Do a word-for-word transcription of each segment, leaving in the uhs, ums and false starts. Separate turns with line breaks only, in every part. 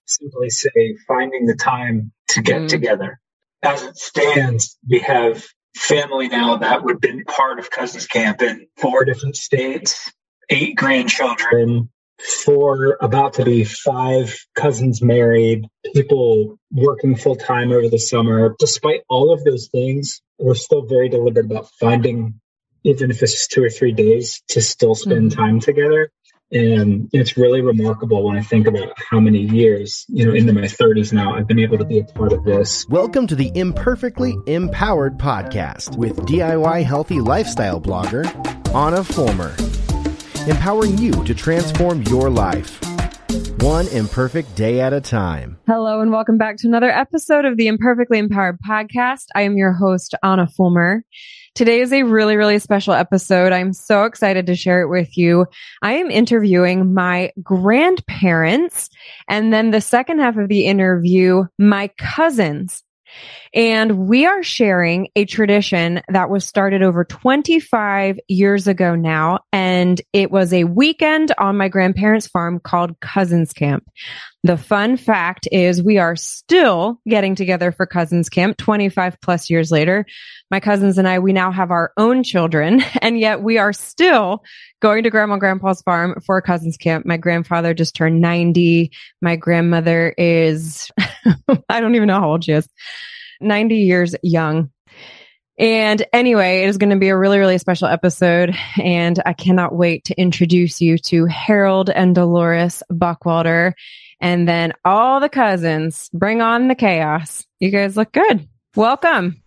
simply say finding the time to get mm. together. As it stands, we have family now that would have been part of Cousins Camp in four different states, eight grandchildren, four, about to be five cousins married, people working full time over the summer. Despite all of those things, we're still very deliberate about finding, even if it's just two or three days, to still spend mm-hmm. time together. And it's really remarkable when I think about how many years, you know, into my thirties now, I've been able to be a part of this.
Welcome to the Imperfectly Empowered podcast with D I Y healthy lifestyle blogger, Anna Fulmer. Empowering you to transform your life, one imperfect day at a time.
Hello and welcome back to another episode of the Imperfectly Empowered podcast. I am your host, Anna Fulmer. Today is a really, really special episode. I'm so excited to share it with you. I am interviewing my grandparents, and then the second half of the interview, my cousins. And we are sharing a tradition that was started over twenty-five years ago now. And it was a weekend on my grandparents' farm called Cousins Camp. The fun fact is we are still getting together for Cousins Camp twenty-five plus years later. My cousins and I, we now have our own children, and yet we are still going to Grandma and Grandpa's farm for Cousins Camp. My grandfather just turned ninety. My grandmother is, I don't even know how old she is. ninety years young. And anyway, it is going to be a really, really special episode. And I cannot wait to introduce you to Harold and Dolores Buckwalter. And then all the cousins. Bring on the chaos. You guys look good. Welcome.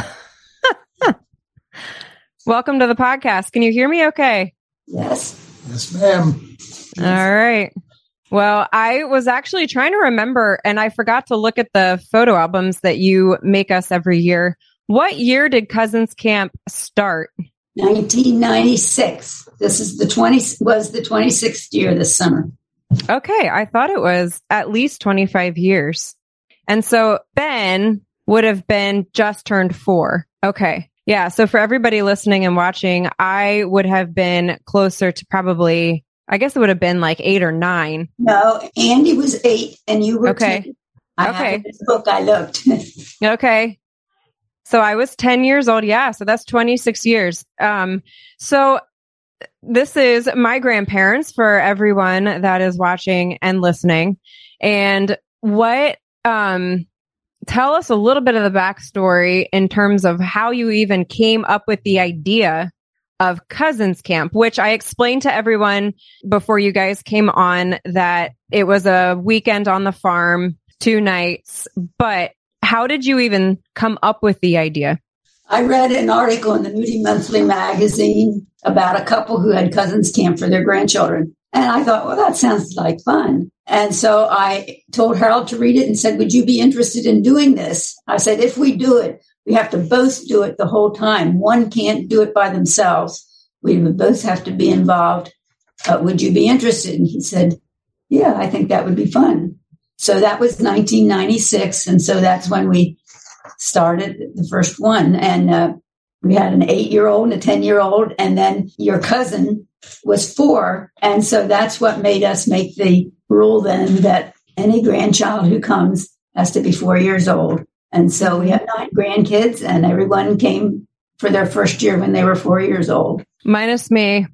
Welcome to the podcast. Can you hear me okay?
Yes. Yes, ma'am.
All right. Well, I was actually trying to remember, and I forgot to look at the photo albums that you make us every year. What year did Cousins Camp start?
nineteen ninety-six. This is the twenty was the twenty-sixth year this summer.
Okay, I thought it was at least twenty-five years. And so Ben would have been just turned four. Okay. Yeah. So for everybody listening and watching, I would have been closer to probably, I guess it would have been like eight or nine.
No, Andy was eight and you were
okay.
ten. I
okay.
have this book, I looked.
Okay. So I was ten years old. Yeah. So that's twenty-six years. Um, so this is my grandparents for everyone that is watching and listening. And what, um, tell us a little bit of the backstory in terms of how you even came up with the idea of Cousins Camp, which I explained to everyone before you guys came on that it was a weekend on the farm, two nights. But how did you even come up with the idea?
I read an article in the Moody Monthly magazine about a couple who had Cousins Camp for their grandchildren. And I thought, well, that sounds like fun. And so I told Harold to read it and said, would you be interested in doing this? I said, if we do it, we have to both do it the whole time. One can't do it by themselves. We would both have to be involved. Uh, would you be interested? And he said, yeah, I think that would be fun. So that was nineteen ninety-six. And so that's when we started the first one. And uh, we had an eight-year-old and a ten-year-old. And then your cousin was four. And so that's what made us make the rule then that any grandchild who comes has to be four years old. And so we have nine grandkids, and everyone came for their first year when they were four years old.
Minus me.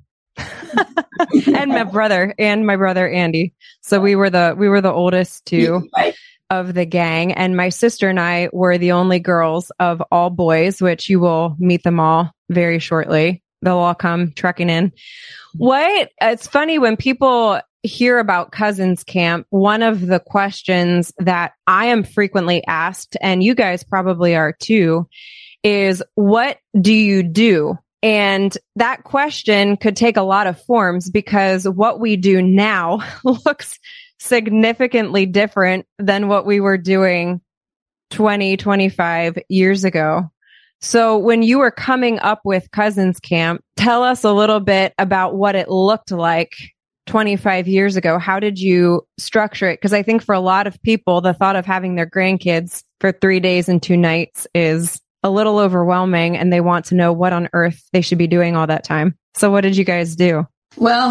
And my brother and my brother Andy. So we were the we were the oldest two
right.
of the gang. And my sister and I were the only girls of all boys, which you will meet them all very shortly. They'll all come trekking in. What it's funny when people hear about Cousins Camp, one of the questions that I am frequently asked, and you guys probably are too, is what do you do? And that question could take a lot of forms because what we do now looks significantly different than what we were doing twenty, twenty-five years ago. So when you were coming up with Cousins Camp, tell us a little bit about what it looked like twenty-five years ago. How did you structure it? Because I think for a lot of people, the thought of having their grandkids for three days and two nights is a little overwhelming, and they want to know what on earth they should be doing all that time. So what did you guys do?
Well,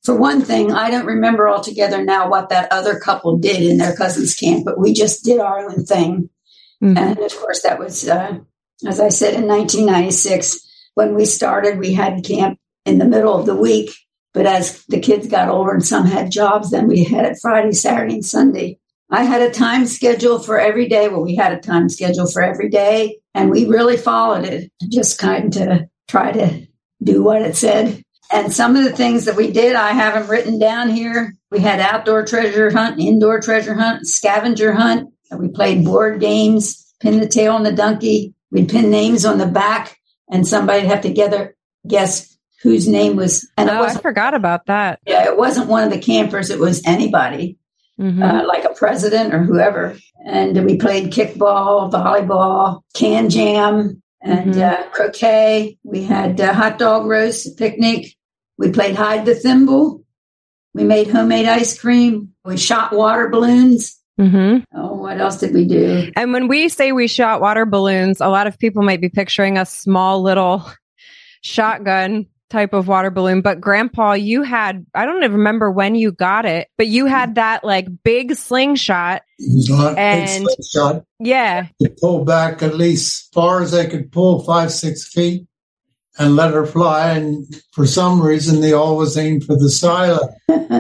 for one thing, I don't remember altogether now what that other couple did in their cousin's camp, but we just did our own thing. Mm-hmm. And of course, that was, uh, as I said, in nineteen ninety-six. When we started, we had camp in the middle of the week. But as the kids got older and some had jobs, then we had it Friday, Saturday, and Sunday. I had a time schedule for every day. Well, we had a time schedule for every day, and we really followed it, just kind of try to do what it said. And some of the things that we did, I have them written down here. We had outdoor treasure hunt, indoor treasure hunt, scavenger hunt. We played board games, pin the tail on the donkey. We'd pin names on the back, and somebody'd have to gather, guess whose name was. And
oh,
it wasn't,
I forgot about that.
Yeah, it wasn't one of the campers. It was anybody, mm-hmm. uh, like a president or whoever. And we played kickball, volleyball, can jam, and mm-hmm. uh, croquet. We had uh, hot dog roast, picnic. We played hide the thimble. We made homemade ice cream. We shot water balloons. Mm-hmm. Oh, what else did we do?
And when we say we shot water balloons, a lot of people might be picturing a small little shotgun type of water balloon. But Grandpa, you had, I don't even remember when you got it, but you had that like big slingshot.
It was not
and,
big slingshot.
Yeah.
You pull back at least as far as they could pull, five, six feet, and let her fly. And for some reason, they always aimed for the silo.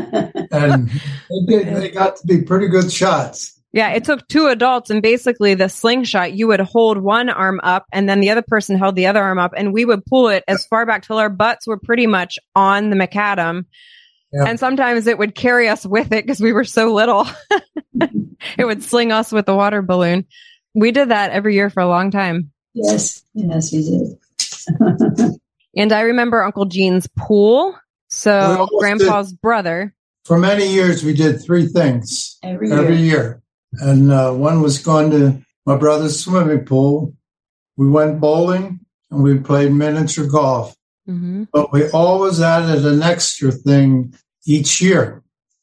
And they, did, they got to be pretty good shots.
Yeah, it took two adults, and basically the slingshot, you would hold one arm up and then the other person held the other arm up, and we would pull it as far back till our butts were pretty much on the macadam. Yeah. And sometimes it would carry us with it because we were so little. It would sling us with the water balloon. We did that every year for a long time.
Yes, yes, we did.
And I remember Uncle Gene's pool. So Grandpa's did, brother.
For many years, we did three things
every,
every
year.
year. And uh, one was going to my brother's swimming pool. We went bowling and we played miniature golf. Mm-hmm. But we always added an extra thing each year.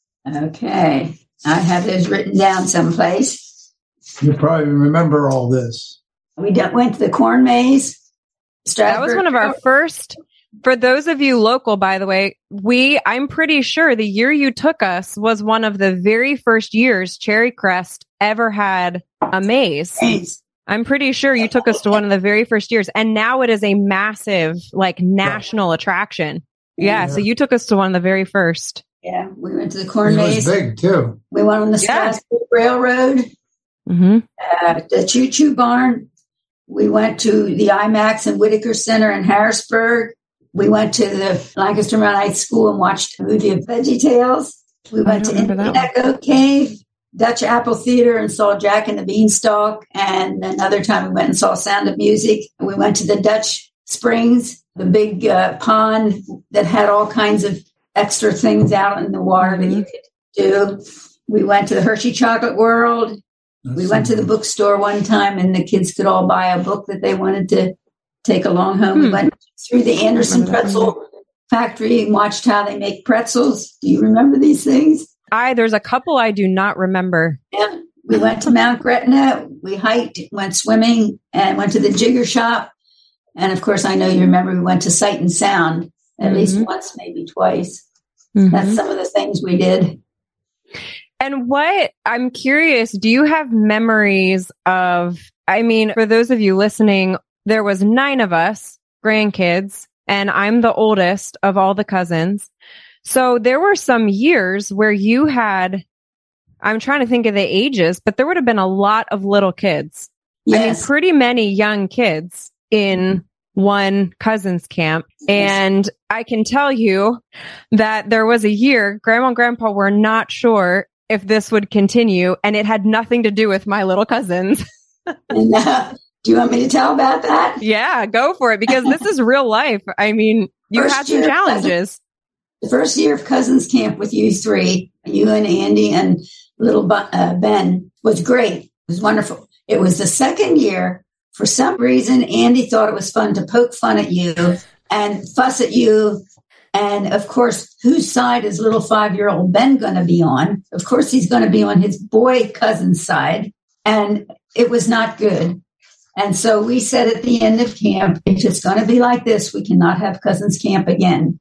Okay. I have those written down someplace.
You probably remember all this.
We went to the corn maze.
That was one of our first. For those of you local, by the way, we, I'm pretty sure the year you took us was one of the very first years Cherry Crest ever had a maze.
maze.
I'm pretty sure you took us to one of the very first years. And now it is a massive, like, national attraction. Yeah, yeah. So you took us to one of the very first.
Yeah, we went to the corn
it
maze.
It was big, too.
We went on the
yeah.
Strasburg Railroad,
mm-hmm.
uh, the Choo Choo Barn. We went to the IMAX and Whitaker Center in Harrisburg. We went to the Lancaster Mountain High School and watched a movie of VeggieTales. We went to Indian Echo Cave, Dutch Apple Theater, and saw Jack and the Beanstalk. And another time we went and saw Sound of Music. We went to the Dutch Springs, the big uh, pond that had all kinds of extra things out in the water mm-hmm. that you could do. We went to the Hershey Chocolate World. That's we went to the bookstore one time, and the kids could all buy a book that they wanted to take along home. Hmm. We went through the Anderson Pretzel Factory and watched how they make pretzels. Do you remember these things?
I there's a couple I do not remember.
Yeah. We went to Mount Gretna. We hiked, went swimming, and went to the Jigger Shop. And of course, I know you remember we went to Sight and Sound at mm-hmm. least once, maybe twice. Mm-hmm. That's some of the things we did.
And what, I'm curious, do you have memories of, I mean, for those of you listening, there was nine of us grandkids, and I'm the oldest of all the cousins. So there were some years where you had, I'm trying to think of the ages, but there would have been a lot of little kids.
Yes.
I mean, pretty many young kids in one cousin's camp. And I can tell you that there was a year, Grandma and Grandpa were not sure if this would continue, and it had nothing to do with my little cousins.
And, uh, do you want me to tell about that?
Yeah, go for it, because this is real life. I mean, you first had some challenges.
The first year of Cousins Camp with you three, you and Andy and little uh, Ben, was great. It was wonderful. It was the second year. For some reason, Andy thought it was fun to poke fun at you and fuss at you. And of course, whose side is little five-year-old Ben going to be on? Of course, he's going to be on his boy cousin's side. And it was not good. And so we said at the end of camp, if it's going to be like this, we cannot have Cousins Camp again.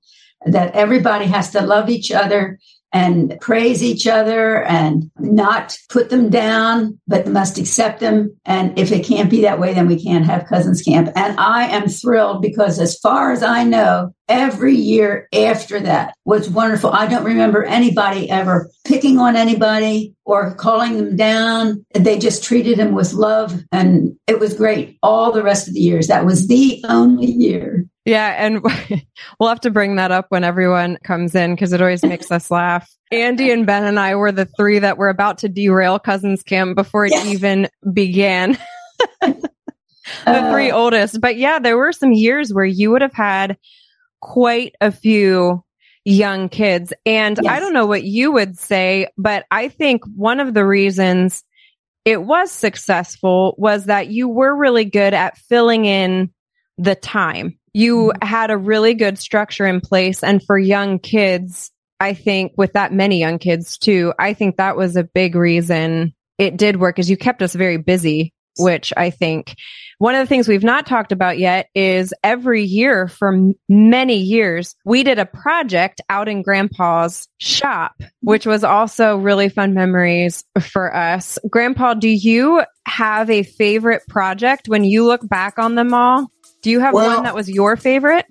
that everybody has to love each other and praise each other and not put them down, but must accept them. And if it can't be that way, then we can't have Cousins Camp. And I am thrilled because as far as I know, every year after that was wonderful. I don't remember anybody ever picking on anybody or calling them down. They just treated them with love. And it was great all the rest of the years. That was the only year.
Yeah. And we'll have to bring that up when everyone comes in because it always makes us laugh. Andy and Ben and I were the three that were about to derail Cousins Camp before it yes. even began. the uh, three oldest. But yeah, there were some years where you would have had quite a few young kids. And yes. I don't know what you would say, but I think one of the reasons it was successful was that you were really good at filling in the time. You had a really good structure in place. And for young kids, I think with that many young kids too, I think that was a big reason it did work is you kept us very busy, which I think one of the things we've not talked about yet is every year for m- many years, we did a project out in Grandpa's shop, which was also really fun memories for us. Grandpa, do you have a favorite project when you look back on them all? Do you have well, one that was your favorite?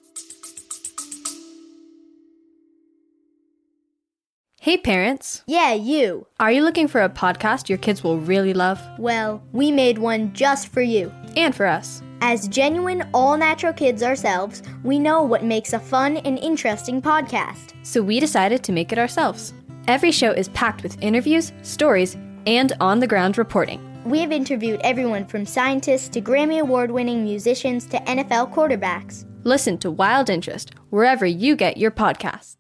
Hey parents.
Yeah, you.
Are you looking for a podcast your kids will really love?
Well, we made one just for you.
And for us.
As genuine, all-natural kids ourselves, we know what makes a fun and interesting podcast.
So we decided to make it ourselves. Every show is packed with interviews, stories, and on-the-ground reporting.
We have interviewed everyone from scientists to Grammy Award-winning musicians to N F L quarterbacks.
Listen to Wild Interest wherever you get your podcasts.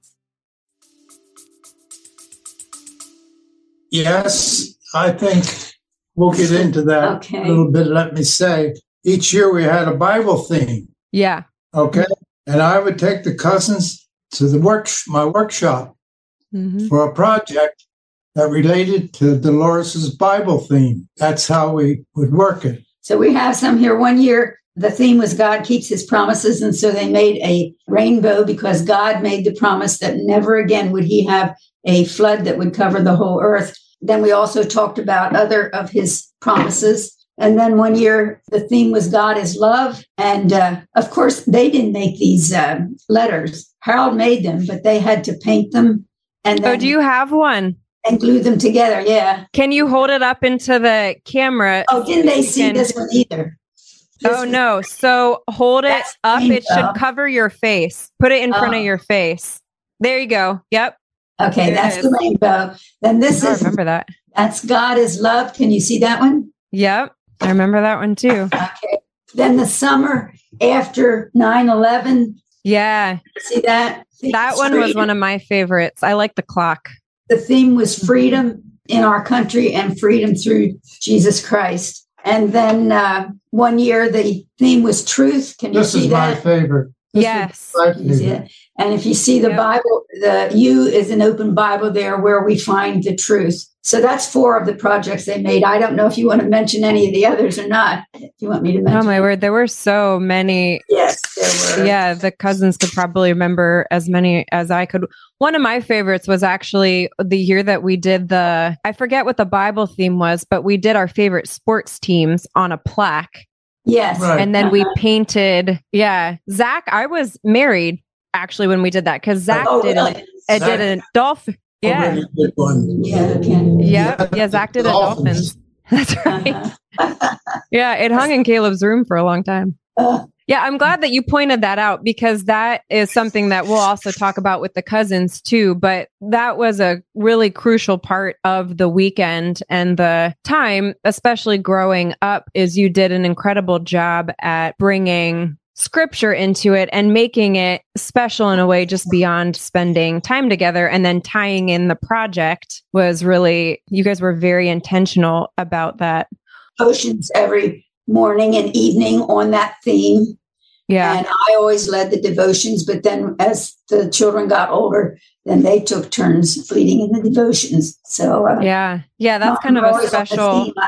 Yes, I think we'll get into that okay. a little bit. Let me say, each year we had a Bible theme.
Yeah.
Okay. And I would take the cousins to the work, my workshop mm-hmm. for a project that related to Dolores's Bible theme. That's how we would work it.
So we have some here. One year, the theme was God keeps his promises. And so they made a rainbow because God made the promise that never again would he have a flood that would cover the whole earth. Then we also talked about other of his promises. And then one year, the theme was God is love. And uh, of course, they didn't make these uh, letters. Harold made them, but they had to paint them. And then,
oh, do you have one?
And glue them together, yeah.
Can you hold it up into the camera?
Oh, didn't they see can... this one either? This
oh, no. So hold it up. Rainbow. It should cover your face. Put it in front oh. of your face. There you go. Yep.
Okay, there that's the rainbow. Then this
oh,
is...
I remember that.
That's God is love. Can you see that one?
Yep. I remember that one too.
Okay. Then the summer after nine eleven.
Yeah.
See that?
That one was one of my favorites. I like the clock.
The theme was freedom in our country and freedom through Jesus Christ. And then uh, one year the theme was truth. Can you
this
see that?
This is my favorite. This
yes.
My favorite.
And if you see the yep. Bible, the U is an open Bible there where we find the truth. So that's four of the projects they made. I don't know if you want to mention any of the others or not. If you want me to mention.
Oh my word. There were so many.
Yes, there were.
Yeah. The cousins could probably remember as many as I could. One of my favorites was actually the year that we did the, I forget what the Bible theme was, but we did our favorite sports teams on a plaque.
Yes.
Right.
And then
uh-huh.
we painted. Yeah. Zach, I was married actually when we did that because Zach
oh,
did
really?
a, did a dolphin. Yeah.
Really good one.
Yeah. Okay.
Yeah. Yeah. Zach did a dolphins. That's right. Uh-huh. Yeah. It hung in Caleb's room for a long time.
Uh,
yeah. I'm glad that you pointed that out because that is something that we'll also talk about with the cousins too. But that was a really crucial part of the weekend and the time, especially growing up, is you did an incredible job at bringing scripture into it and making it special in a way just beyond spending time together, and then tying in the project was really, you guys were very intentional about that.
Devotions every morning and evening on that theme.
Yeah.
And I always led the devotions, but then as the children got older, then they took turns leading in the devotions. So uh,
yeah, yeah, that's kind of a special.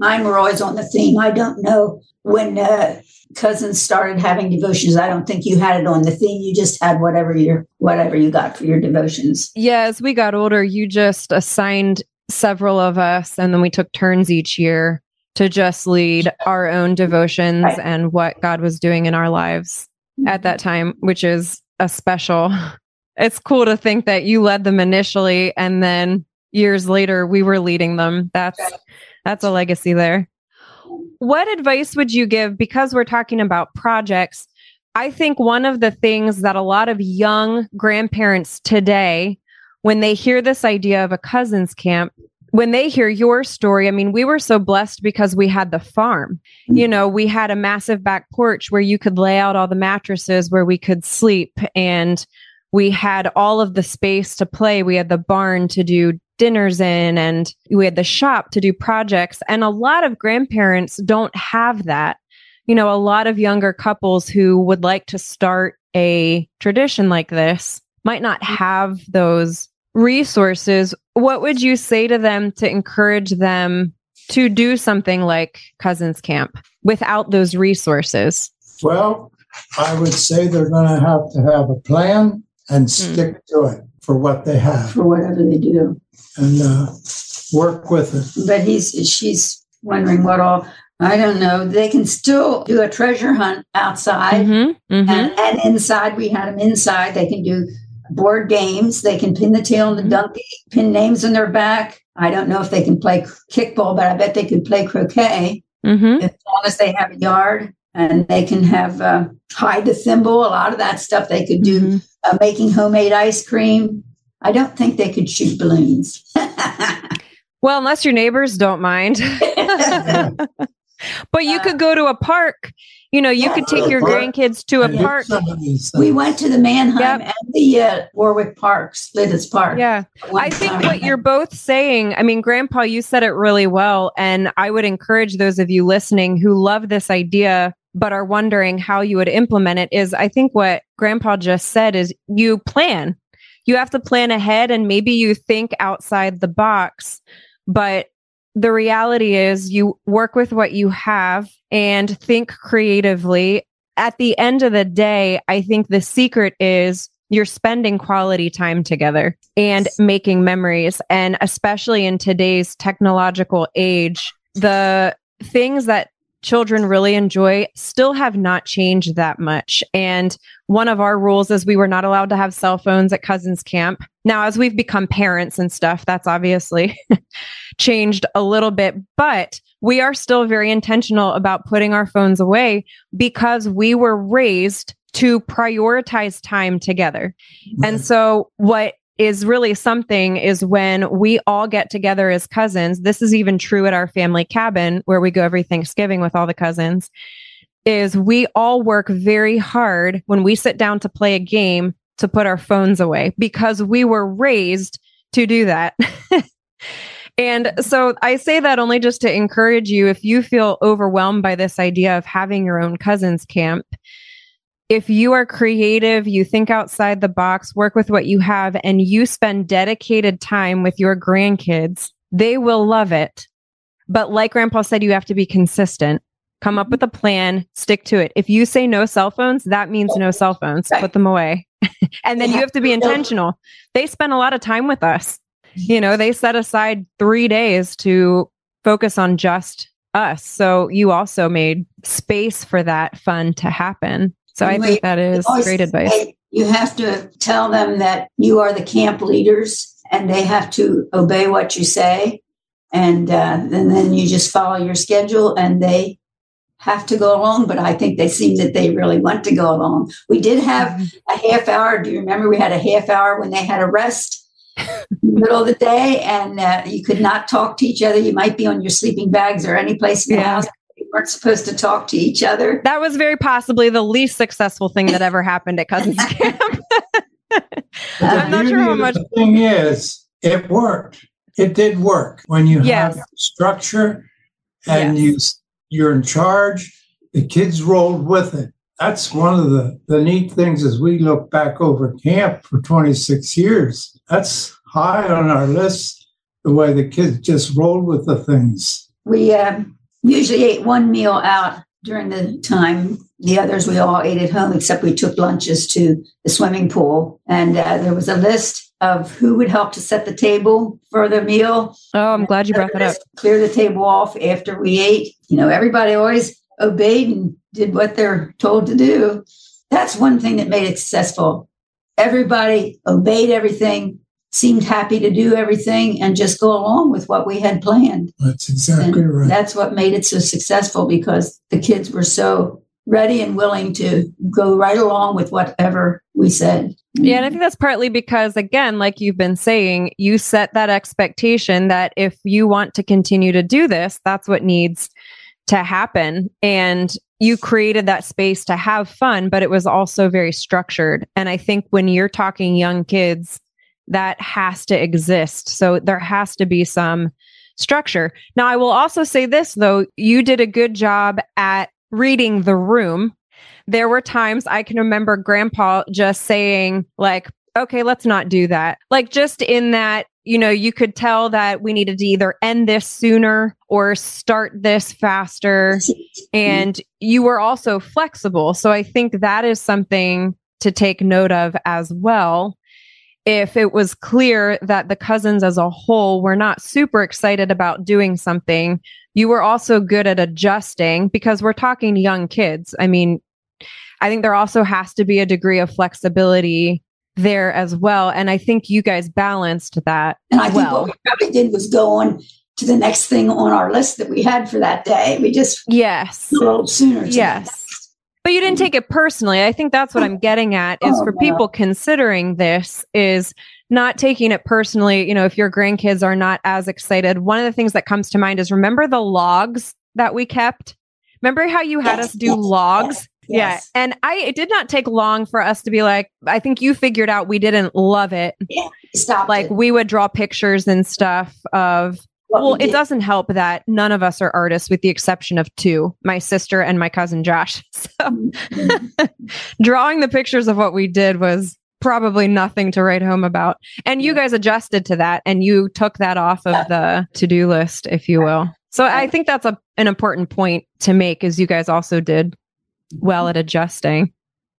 Mine were always on the theme. I don't know when uh, cousins started having devotions. I don't think you had it on the theme. You just had whatever your whatever you got for your devotions.
Yeah, as we got older, you just assigned several of us, and then we took turns each year to just lead our own devotions right. and what God was doing in our lives at that time, which is a special. It's cool to think that you led them initially, and then years later we were leading them. That's that's a legacy there. What advice would you give? Because we're talking about projects, I think one of the things that a lot of young grandparents today, when they hear this idea of a cousins camp, when they hear your story, I mean, we were so blessed because we had the farm. You know, we had a massive back porch where you could lay out all the mattresses, where we could sleep, and we had all of the space to play. We had the barn to do dinners in, and we had the shop to do projects. And a lot of grandparents don't have that. You know, a lot of younger couples who would like to start a tradition like this might not have those resources. What would you say to them to encourage them to do something like Cousins Camp without those resources?
Well, I would say they're going to have to have a plan and stick mm. to it for what they have.
For whatever they do.
And uh, work with it.
But he's she's wondering what all, I don't know, they can still do a treasure hunt outside.
Mm-hmm, mm-hmm.
And, and inside, we had them inside. They can do board games. They can pin the tail on the mm-hmm. donkey, pin names on their back. I don't know if they can play kickball, but I bet they could play croquet
mm-hmm.
as long as they have a yard. And they can have uh, hide the thimble, a lot of that stuff. They could do mm-hmm. uh, making homemade ice cream. I don't think they could shoot balloons.
Well, unless your neighbors don't mind. But you could go to a park. You know, you yeah, could take your park. grandkids to a I park.
We went to the Mannheim yep. and the uh, Warwick Parks, Lidditz Park.
Yeah. I think time. What you're both saying, I mean, Grandpa, you said it really well. And I would encourage those of you listening who love this idea, but are wondering how you would implement it, is I think what Grandpa just said is you plan. You have to plan ahead, and maybe you think outside the box, but the reality is you work with what you have and think creatively. At the end of the day, I think the secret is you're spending quality time together and making memories. And especially in today's technological age, the things that children really enjoy still have not changed that much. And one of our rules is we were not allowed to have cell phones at Cousins Camp. Now, as we've become parents and stuff, that's obviously changed a little bit, but we are still very intentional about putting our phones away because we were raised to prioritize time together. Mm-hmm. And so what is really something is when we all get together as cousins, this is even true at our family cabin where we go every Thanksgiving with all the cousins, is we all work very hard when we sit down to play a game to put our phones away because we were raised to do that. And so I say that only just to encourage you, if you feel overwhelmed by this idea of having your own cousins camp, if you are creative, you think outside the box, work with what you have, and you spend dedicated time with your grandkids, they will love it. But like Grandpa said, you have to be consistent. Come up with a plan, stick to it. If you say no cell phones, that means no cell phones. Put them away. And then you have to be intentional. They spend a lot of time with us. You know, they set aside three days to focus on just us. So you also made space for that fun to happen. So I think that is great advice.
You have to tell them that you are the camp leaders and they have to obey what you say. And, uh, and then you just follow your schedule and they have to go along. But I think they seem that they really want to go along. We did have a half hour. Do you remember we had a half hour when they had a rest in the middle of the day and uh, you could not talk to each other. You might be on your sleeping bags or any place in the yeah. house. We weren't supposed to talk to each other.
That was very possibly the least successful thing that ever happened at Cousins Camp. I'm not sure how much.
The thing is, it worked. It did work when you
yes.
have structure and
yes.
you you're in charge. The kids rolled with it. That's one of the, the neat things as we look back over camp for twenty-six years. That's high on our list, the way the kids just rolled with the things.
we uh, usually ate one meal out during the time. The others we all ate at home, except we took lunches to the swimming pool. And uh, there was a list of who would help to set the table for the meal.
Oh, I'm glad you brought that up.
Clear the table off after we ate. You know, everybody always obeyed and did what they're told to do. That's one thing that made it successful. Everybody obeyed everything, seemed happy to do everything, and just go along with what we had planned.
That's exactly
and
right.
That's what made it so successful, because the kids were so ready and willing to go right along with whatever we said.
Yeah, and I think that's partly because, again, like you've been saying, you set that expectation that if you want to continue to do this, that's what needs to happen. And you created that space to have fun, but it was also very structured. And I think when you're talking young kids, that has to exist. So there has to be some structure. Now, I will also say this, though, you did a good job at reading the room. There were times I can remember Grandpa just saying, like, okay, let's not do that. Like, just in that, you know, you could tell that we needed to either end this sooner or start this faster. And you were also flexible. So I think that is something to take note of as well. If it was clear that the cousins as a whole were not super excited about doing something, you were also good at adjusting, because we're talking young kids. I mean, I think there also has to be a degree of flexibility there as well. And I think you guys balanced that.
And I think
well.
what we probably did was go on to the next thing on our list that we had for that day. We just
yes,
a little sooner.
Yes. But you didn't take it personally. I think that's what I'm getting at is
oh,
for
no.
people considering this is not taking it personally. You know, if your grandkids are not as excited, one of the things that comes to mind is, remember the logs that we kept? Remember how you had
yes,
us do
yes,
logs?
Yes,
yeah.
yes.
And I, it did not take long for us to be like, I think you figured out we didn't love it.
Yeah, stop.
Like
it.
we would draw pictures and stuff of,
What
well,
we
it
did.
doesn't help that none of us are artists with the exception of two, my sister and my cousin Josh. So
Mm-hmm.
drawing the pictures of what we did was probably nothing to write home about. And you guys adjusted to that and you took that off of the to-do list, if you will. So I think that's a, an important point to make, is you guys also did well at adjusting.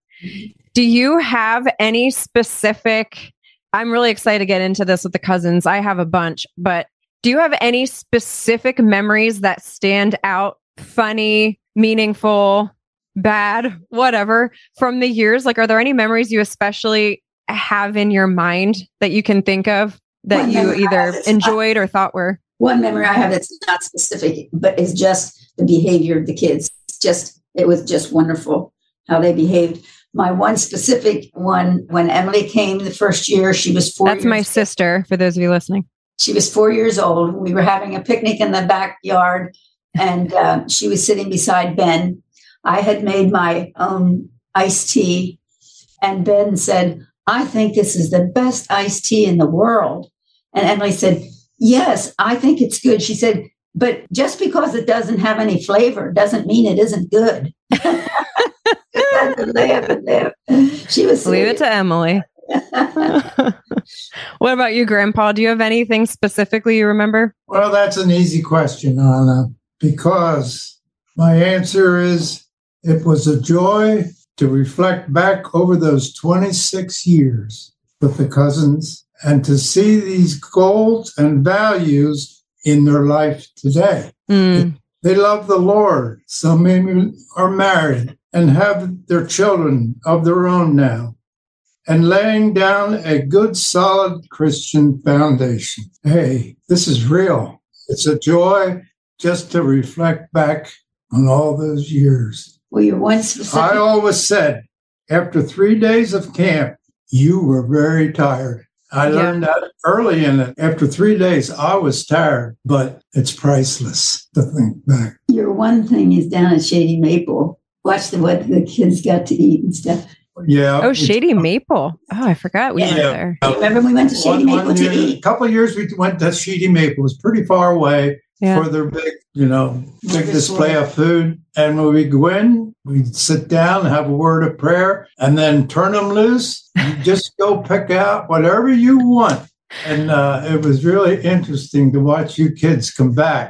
Do you have any specific, I'm really excited to get into this with the cousins. I have a bunch, but do you have any specific memories that stand out, funny, meaningful, bad, whatever, from the years? Like, are there any memories you especially have in your mind that you can think of that
One
you
memory I
either
have that's
enjoyed or thought were?
One memory I have that's not specific, but is just the behavior of the kids. Just, it was just wonderful how they behaved. My one specific one, when Emily came the first year, she was four.
That's
years
my
old.
sister, for those of you listening.
She was four years old. We were having a picnic in the backyard, and uh, she was sitting beside Ben. I had made my own iced tea, and Ben said, "I think this is the best iced tea in the world." And Emily said, "Yes, I think it's good." She said, "But just because it doesn't have any flavor doesn't mean it isn't good." I had to laugh and laugh. She was
Leave it to Emily. What about you, Grandpa? Do you have anything specifically you remember?
Well, that's an easy question, Anna, because my answer is it was a joy to reflect back over those twenty-six years with the cousins and to see these goals and values in their life today.
Mm.
They love the Lord. Some maybe are married and have their children of their own now, and laying down a good, solid Christian foundation. Hey, this is real. It's a joy just to reflect back on all those years.
Well, you're one specific.
I always said, after three days of camp, you were very tired. I
Yeah.
learned that early in it. After three days, I was tired, but it's priceless to think back.
Your one thing is down at Shady Maple. Watch the what the kids got to eat and stuff.
Yeah.
Oh, Shady Maple. Oh, I forgot we
Yeah.
went there.
Remember we went to Shady
One-
Maple
one
to
year-
eat?
A couple of years we went to Shady Maple. It was pretty far away
Yeah.
for their big, you know, big
Big
display
display.
of food. And when we go in, we'd sit down, have a word of prayer, and then turn them loose. You just go pick out whatever you want. And uh, it was really interesting to watch you kids come back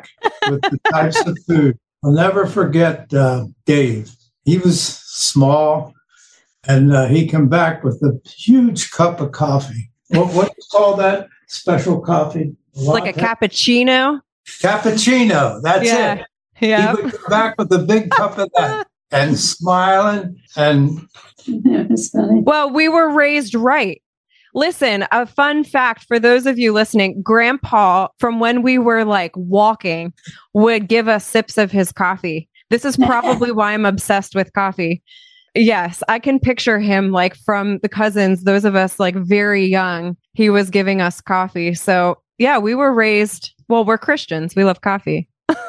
with the types of food. I'll never forget uh, Dave. He was small, and uh, he came back with a huge cup of coffee. What, what do you call that special coffee? A
like a cappuccino?
Cappuccino, that's
yeah.
it.
Yeah.
He would come back with a big cup of that and smiling. And
It's funny.
Well, we were raised right. Listen, a fun fact for those of you listening, Grandpa, from when we were like walking, would give us sips of his coffee. This is probably why I'm obsessed with coffee. Yes, I can picture him like from the cousins, those of us like very young, he was giving us coffee. So yeah, we were raised, well, we're Christians. We love coffee.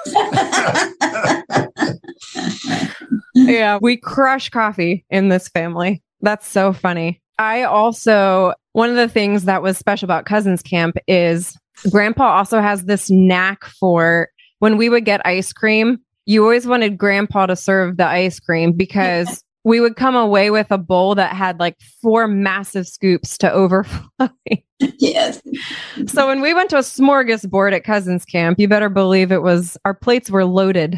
Yeah, we crush coffee in this family. That's so funny. I also, one of the things that was special about Cousins Camp is Grandpa also has this knack for when we would get ice cream, you always wanted Grandpa to serve the ice cream because we would come away with a bowl that had like four massive scoops to overflowing.
Yes.
So when we went to a smorgasbord at Cousins Camp, you better believe it was, our plates were loaded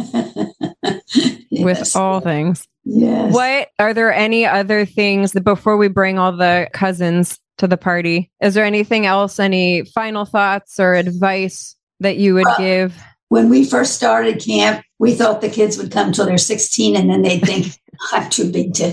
Yes.
with all things.
Yes.
What are there any other things that before we bring all the cousins to the party? Is there anything else, any final thoughts or advice that you would
Uh,
give?
When we first started camp, we thought the kids would come till they're sixteen and then they'd think, I'm too big to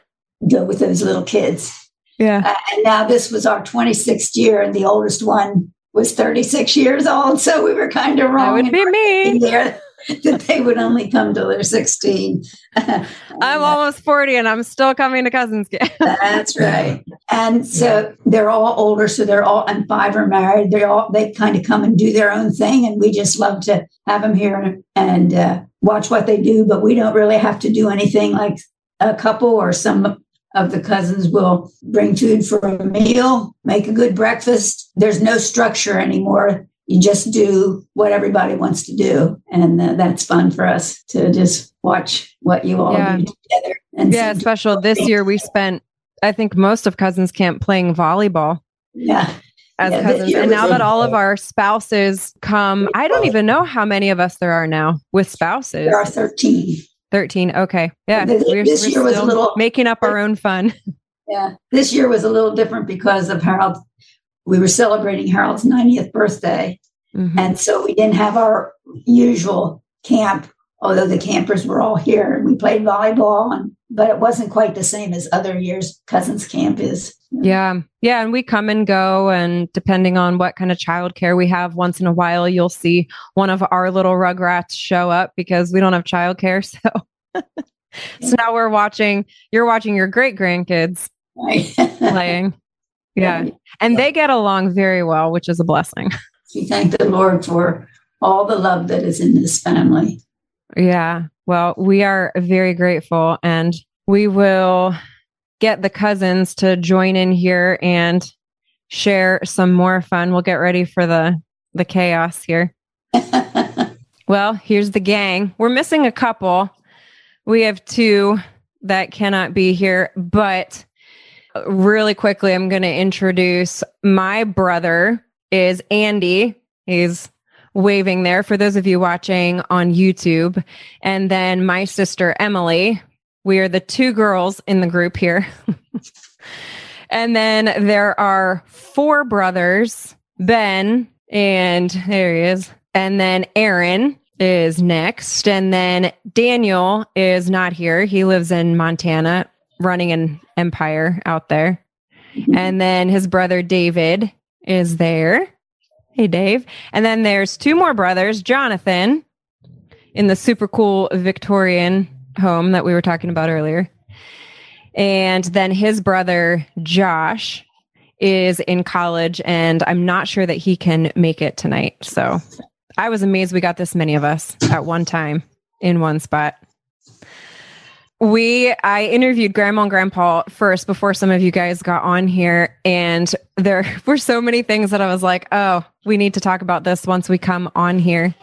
go with those little kids.
Yeah.
Uh, and now this was our twenty-sixth year, and the oldest one was thirty-six years old. So we were kind of wrong.
That would be me.
There that they would only come till they're sixteen.
I'm almost forty and I'm still coming to Cousins Camp.
That's right. And so they're all older. So they're all, and five are married. They're all, they kind of come and do their own thing. And we just love to have them here and, and uh, watch what they do. But we don't really have to do anything. Like a couple or some of the cousins will bring food for a meal, make a good breakfast. There's no structure anymore. You just do what everybody wants to do. And uh, that's fun for us to just watch what you all
Yeah.
do together. And
Yeah,
see-
special. This year we spent, I think, most of Cousins Camp playing volleyball
Yeah.
as
Yeah, this
cousins.
year
And
was
now
a-
that all of our spouses come, I don't even know how many of us there are now with spouses.
There are thirteen.
thirteen. Okay. Yeah.
This-
We're,
this
we're
year was a
still
little-
making up our own fun.
Yeah. This year was a little different because of Harold. We were celebrating Harold's ninetieth birthday.
Mhm.
And so we didn't have our usual camp, although the campers were all here and we played volleyball, and but it wasn't quite the same as other years Cousins Camp is.
Yeah. Yeah. And we come and go. And depending on what kind of childcare we have, once in a while, you'll see one of our little rugrats show up because we don't have childcare. So, so now we're watching, you're watching your great grandkids
Right.
playing. Yeah. And they get along very well, which is a blessing.
We thank the Lord for all the love that is in this family.
Yeah. Well, we are very grateful, and we will get the cousins to join in here and share some more fun. We'll get ready for the, the chaos here. Well, here's the gang. We're missing a couple. We have two that cannot be here, but really quickly, I'm going to introduce my brother is Andy. He's waving there for those of you watching on YouTube. And then my sister, Emily. We are the two girls in the group here. And then there are four brothers, Ben, and there he is. And then Aaron is next. And then Daniel is not here. He lives in Montana, running an empire out there. And then his brother, David, is there. Hey, Dave. And then there's two more brothers, Jonathan, in the super cool Victorian home that we were talking about earlier. And then his brother, Josh, is in college, and I'm not sure that he can make it tonight. So I was amazed we got this many of us at one time in one spot. We, I interviewed Grandma and Grandpa first before some of you guys got on here, and there were so many things that I was like, oh, we need to talk about this once we come on here.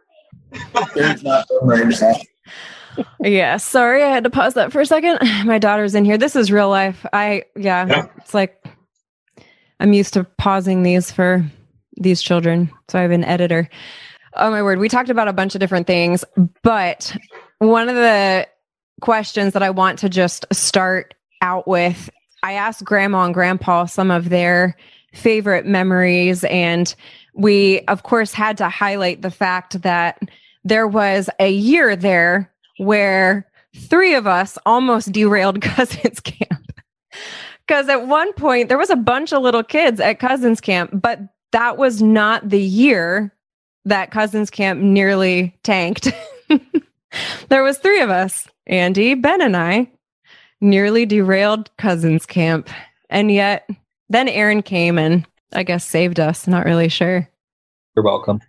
Yeah, sorry, I had to pause that for a second. My daughter's in here. This is real life. I, yeah,
Yeah.
It's like I'm used to pausing these for these children. So I have an editor. Oh my word. We talked about a bunch of different things, but one of the questions that I want to just start out with, I asked Grandma and Grandpa some of their favorite memories, and we, of course, had to highlight the fact that there was a year there where three of us almost derailed Cousins Camp. Because at one point, there was a bunch of little kids at Cousins Camp, but that was not the year that Cousins Camp nearly tanked. There was three of us, Andy, Ben, and I, nearly derailed Cousins Camp. And yet, then Aaron came and I guess saved us. Not really sure.
You're welcome.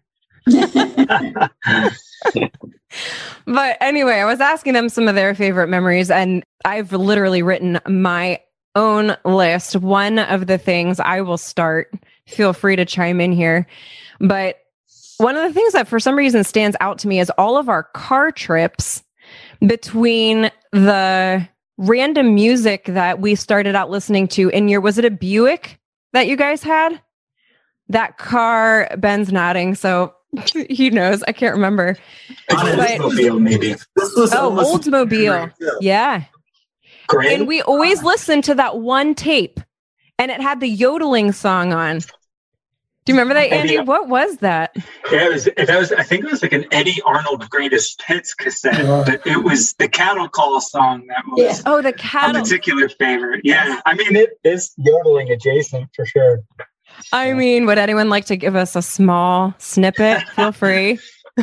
But anyway, I was asking them some of their favorite memories, and I've literally written my own list. One of the things I will start, feel free to chime in here, but one of the things that for some reason stands out to me is all of our car trips between the random music that we started out listening to in your, was it a Buick that you guys had? That car, Ben's nodding, so he knows. I can't remember.
Oldsmobile, maybe.
This was
Oh, Oldsmobile. Yeah.
Great.
And we always listened to that one tape, and it had the yodeling song on. Do you remember that, Andy?
Eddie,
what was that?
Yeah, it was, that was, I think it was like an Eddie Arnold Greatest Hits cassette, but it was the Cattle Call song that was
Yeah.
Oh, the
a
cattle.
particular favorite. Yeah, I mean, it is yodeling adjacent for sure.
I mean, would anyone like to give us a small snippet? Feel free.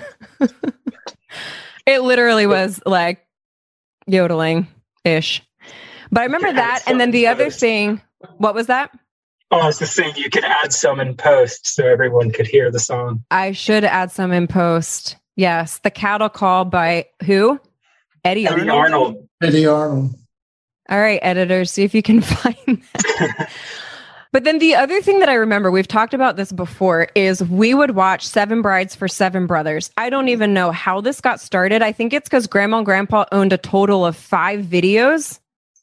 It literally was like yodeling-ish. But I remember that. And then the other thing, what was that?
Oh, I was just saying you could add some in post so everyone could hear the song.
I should add some in post. Yes. The Cattle Call by who? Eddie,
Eddie
Arnold.
Arnold.
Eddie Arnold.
All right, editors, see if you can find that. But then the other thing that I remember, we've talked about this before, is we would watch Seven Brides for Seven Brothers. I don't even know how this got started. I think it's because Grandma and Grandpa owned a total of five videos.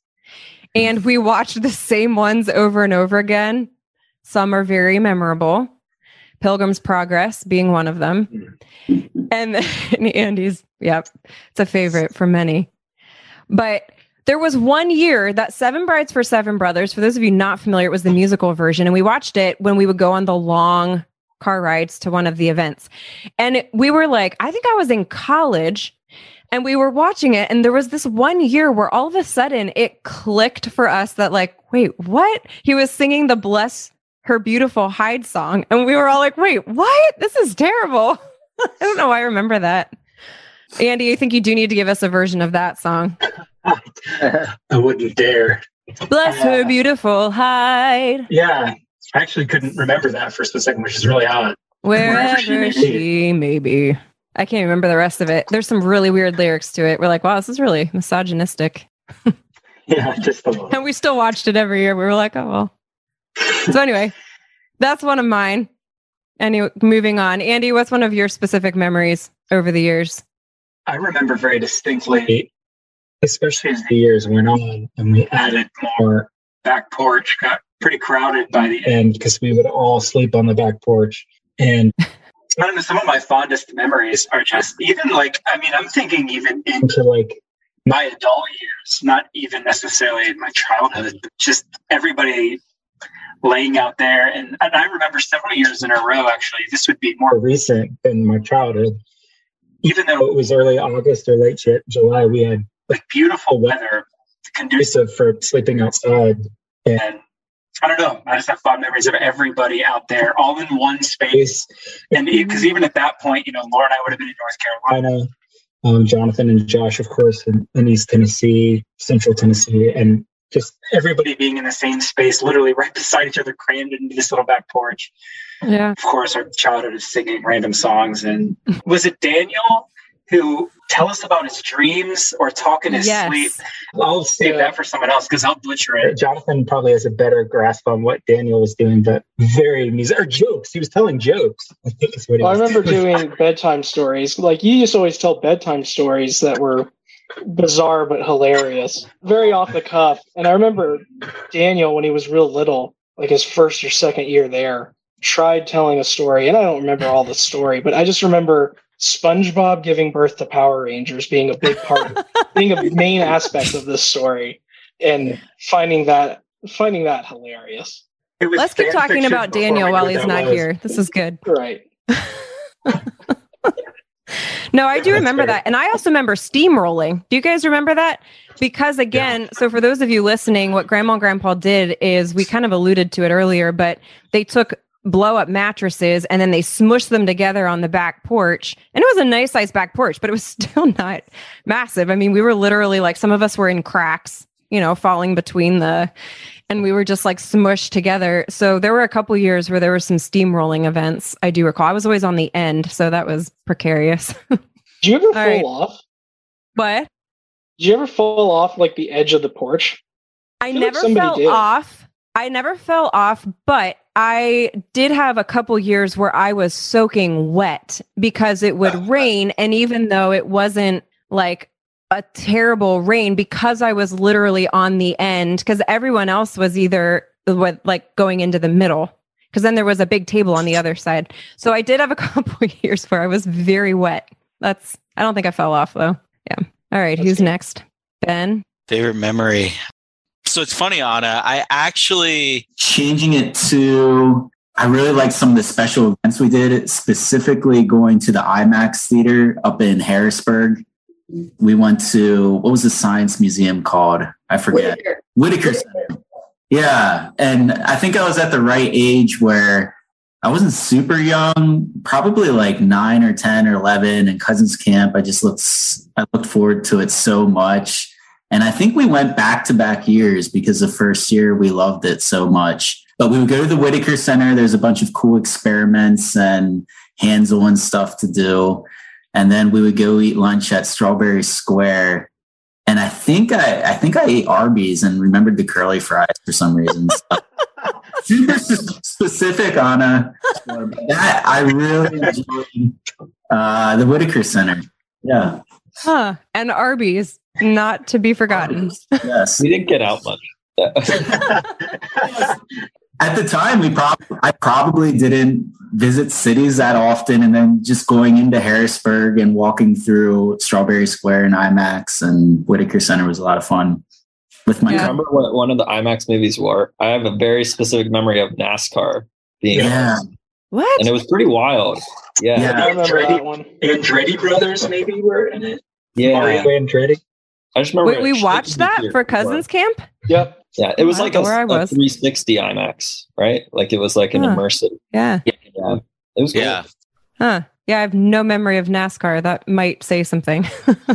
And we watched the same ones over and over again. Some are very memorable. Pilgrim's Progress being one of them. And, and Andy's, yep, it's a favorite for many. But there was one year that Seven Brides for Seven Brothers, for those of you not familiar, it was the musical version. And we watched it when we would go on the long car rides to one of the events. And it, we were like, I think I was in college. And we were watching it, and there was this one year where all of a sudden it clicked for us that like, wait, what? He was singing the Bless Her Beautiful Hide song. And we were all like, wait, what? This is terrible. I don't know why I remember that. Andy, I think you do need to give us a version of that song.
I wouldn't dare.
Bless her beautiful hide.
Yeah, I actually couldn't remember that for a second, which is really odd.
Wherever
she may
she may be. I can't remember the rest of it. There's some really weird lyrics to it. We're like, wow, this is really misogynistic.
Yeah, just a little.
And we still watched it every year. We were like, oh, well. So anyway, that's one of mine. Anyway, moving on. Andy, what's one of your specific memories over the years?
I remember very distinctly, especially as the years went on and we added more back porch, got pretty crowded by the end because we would all sleep on the back porch. And I don't know, some of my fondest memories are just even like, I mean, I'm thinking even into like my adult years, not even necessarily in my childhood, but just everybody laying out there. And, and I remember several years in a row, actually, this would be more recent than my childhood. Even though it was early August or late July, we had like beautiful weather conducive for sleeping outside. And I don't know, I just have fond memories of everybody out there all in one space. And because even at that point, you know, Laura and I would have been in North Carolina, um, Jonathan and Josh, of course, in, in East Tennessee, Central Tennessee, and just everybody being in the same space, literally right beside each other, crammed into this little back porch.
Yeah.
Of course, our childhood is singing random songs. And was it Daniel who tell us about his dreams or talk in his
Yes.
sleep? I'll save that for someone else because I'll butcher it. Jonathan probably has a better grasp on what Daniel was doing, but very music or jokes. He was telling jokes. I think that's what he
Well, I
was
remember
doing.
doing bedtime stories. Like you used to always tell bedtime stories that were bizarre but hilarious, very off the cuff. And I remember Daniel when he was real little, like his first or second year there. tried telling a story, and I don't remember all the story, but I just remember SpongeBob giving birth to Power Rangers being a big part, of, being a main aspect of this story, and finding that finding that hilarious.
Let's keep talking about Daniel while he's not was. here. This is good.
Right.
No, I do remember that. And I also remember steamrolling. Do you guys remember that? Because again, yeah. so for those of you listening, what Grandma and Grandpa did is, we kind of alluded to it earlier, but they took blow up mattresses and then they smushed them together on the back porch. And it was a nice sized back porch, but it was still not massive. I mean, we were literally like, some of us were in cracks, you know, falling between the, and we were just like smushed together. So there were a couple years where there were some steamrolling events. I do recall. I was always on the end, so that was precarious.
Did you ever fall
right.
off?
What?
Did you ever fall off like the edge of the porch?
I, I never like fell did. off. I never fell off, but I did have a couple years where I was soaking wet because it would rain. And even though it wasn't like a terrible rain, because I was literally on the end, because everyone else was either what, like going into the middle, because then there was a big table on the other side. So I did have a couple of years where I was very wet. That's, I don't think I fell off though. Yeah. All right. That's who's good. Next? Ben?
Favorite memory. So it's funny, Anna, I actually
changing it to, I really like some of the special events we did, specifically going to the IMAX theater up in Harrisburg. We went to, what was the science museum called? I forget. Whitaker. Whitaker Center. Yeah. And I think I was at the right age where I wasn't super young, probably like nine or ten or eleven, and Cousins Camp. I just looked, I looked forward to it so much. And I think we went back to back years because the first year we loved it so much. But we would go to the Whitaker Center. There's a bunch of cool experiments and hands-on stuff to do. And then we would go eat lunch at Strawberry Square. And I think I, I think I ate Arby's and remembered the curly fries for some reason. Super specific, Anna. That I really enjoyed uh, the Whitaker Center. Yeah.
Huh. And Arby's, not to be forgotten.
Yes.
We didn't get out much.
At the time, we probably I probably didn't visit cities that often, and then just going into Harrisburg and walking through Strawberry Square and IMAX and Whitaker Center was a lot of fun. With my,
yeah. Remember what one of the IMAX movies were? I have a very specific memory of NASCAR being.
Yeah.
What?
And it was pretty wild. Yeah,
yeah. I remember Andretti, that one.
Andretti brothers maybe were in it.
Yeah,
Mario Andretti.
I just remember.
Wait, we watched that for Cousins Camp?
Yep.
Yeah, it was
oh,
like a,
a
three sixty IMAX, right? Like it was like an huh. immersive.
Yeah.
yeah. Yeah. It was cool.
Yeah.
Huh. Yeah, I have no memory of NASCAR. That might say something.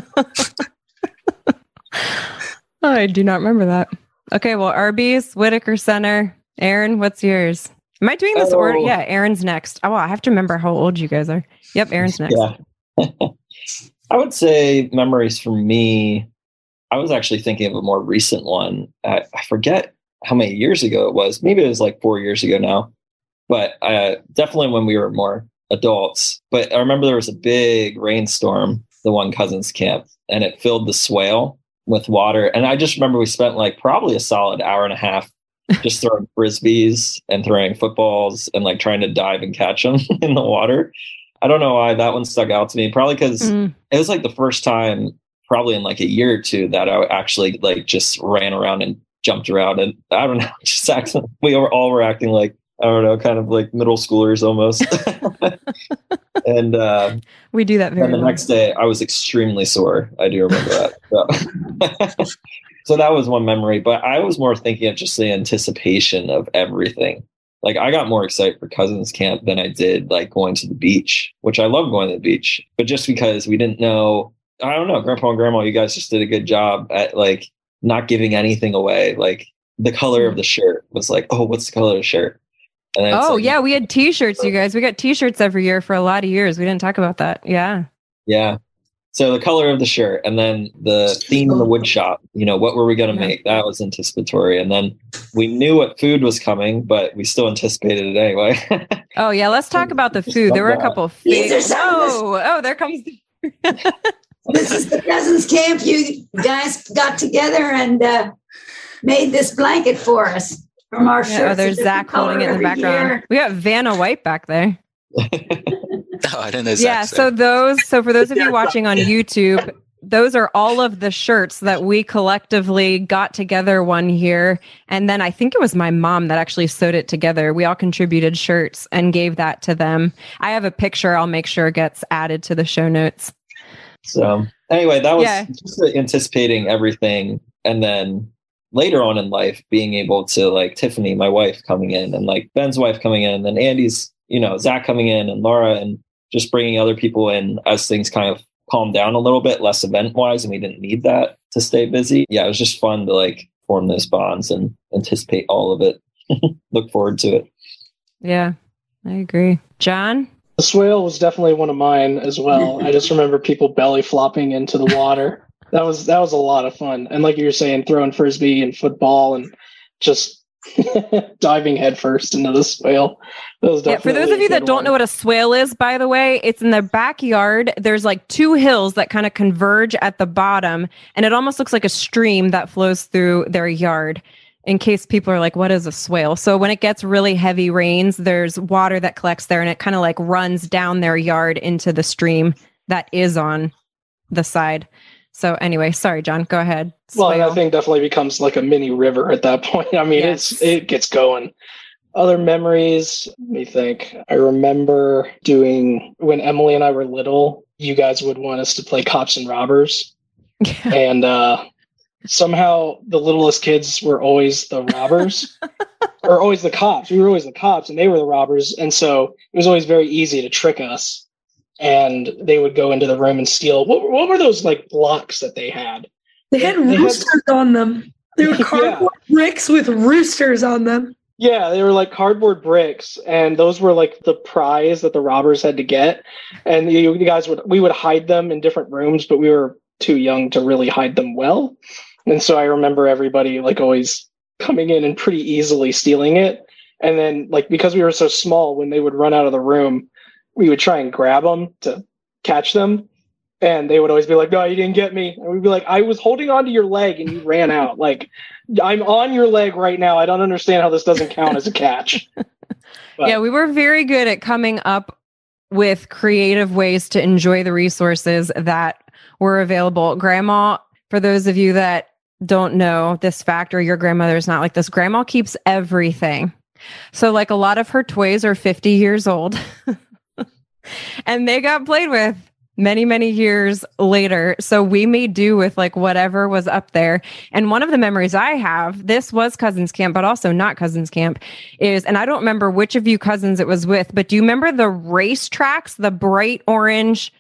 I do not remember that. Okay, well, Arby's, Whitaker Center. Aaron, what's yours? Am I doing this oh. order? Yeah, Aaron's next. Oh, well, I have to remember how old you guys are. Yep, Aaron's next.
Yeah. I would say memories for me, I was actually thinking of a more recent one. I, I forget how many years ago it was. Maybe it was like four years ago now. But uh, definitely when we were more adults. But I remember there was a big rainstorm, the one Cousins Camp, and it filled the swale with water. And I just remember we spent like probably a solid hour and a half just throwing frisbees and throwing footballs and like trying to dive and catch them in the water. I don't know why that one stuck out to me. Probably because mm. it was like the first time probably in like a year or two that I actually like just ran around and jumped around. And I don't know, just acting, we were all were acting like, I don't know, kind of like middle schoolers almost. and uh,
we do that very
And the
well.
next day I was extremely sore. I do remember that. So. So that was one memory, but I was more thinking of just the anticipation of everything. Like I got more excited for Cousins Camp than I did like going to the beach, which I love going to the beach, but just because we didn't know, I don't know, Grandpa and Grandma, you guys just did a good job at like not giving anything away. Like the color of the shirt was like, oh, what's the color of the shirt? And then
oh
like,
yeah, we had T-shirts, you guys. We got T-shirts every year for a lot of years. We didn't talk about that. Yeah.
Yeah. So the color of the shirt and then the theme in the wood shop, you know, what were we going to make? That was anticipatory. And then we knew what food was coming, but we still anticipated it anyway.
Oh yeah. Let's talk about the food. There were a couple of things. Oh, oh, there comes. The-
This is the Cousins Camp. You guys got together and uh, made this blanket for us. from our
Yeah,
shirts.
oh, there's Zach holding it in the background. Year. We got Vanna White back there.
Oh, I didn't know Zach.
Yeah, so those, so for those of you watching on YouTube, those are all of the shirts that we collectively got together one year. And then I think it was my mom that actually sewed it together. We all contributed shirts and gave that to them. I have a picture. I'll make sure it gets added to the show notes.
So anyway, that was
yeah.
just anticipating everything. And then later on in life, being able to like Tiffany, my wife, coming in, and like Ben's wife coming in, and then Andy's, you know, Zach coming in, and Laura, and just bringing other people in as things kind of calm down a little bit, less event wise, and we didn't need that to stay busy. Yeah, it was just fun to like form those bonds and anticipate all of it. Look forward to it.
Yeah, I agree. John?
The swale was definitely one of mine as well. I just remember people belly flopping into the water. That was that was a lot of fun. And like you were saying, throwing frisbee and football and just diving headfirst into the swale.
Yeah, for those of you that don't know what a swale is, by the way, it's in their backyard. There's like two hills that kind of converge at the bottom, and it almost looks like a stream that flows through their yard. In case people are like, what is a swale? So when it gets really heavy rains, there's water that collects there, and it kind of like runs down their yard into the stream that is on the side. So anyway, sorry, John, go ahead.
Swale. Well, that thing definitely becomes like a mini river at that point. I mean, yes. it's it gets going. Other memories, let me think. I remember doing, when Emily and I were little, you guys would want us to play cops and robbers. Yeah. And uh, somehow the littlest kids were always the robbers, or always the cops. We were always the cops and they were the robbers. And so it was always very easy to trick us. And they would go into the room and steal. What, what were those like blocks that they had?
They had
they
roosters had, on them. They were cardboard yeah. bricks with roosters on them.
Yeah, they were like cardboard bricks, and those were like the prize that the robbers had to get. And you, you guys would, we would hide them in different rooms, but we were too young to really hide them well. And so I remember everybody like always coming in and pretty easily stealing it. And then like, because we were so small, when they would run out of the room, we would try and grab them to catch them. And they would always be like, no, you didn't get me. And we'd be like, I was holding onto your leg and you ran out. Like, I'm on your leg right now. I don't understand how this doesn't count as a catch. But,
yeah, we were very good at coming up with creative ways to enjoy the resources that were available. Grandma, for those of you that don't know this fact, or your grandmother's not like this, Grandma keeps everything. So like a lot of her toys are fifty years old. And they got played with many, many years later. So we made do with like whatever was up there. And one of the memories I have, this was Cousins Camp, but also not Cousins Camp, is, and I don't remember which of you cousins it was with, but do you remember the race tracks, the bright orange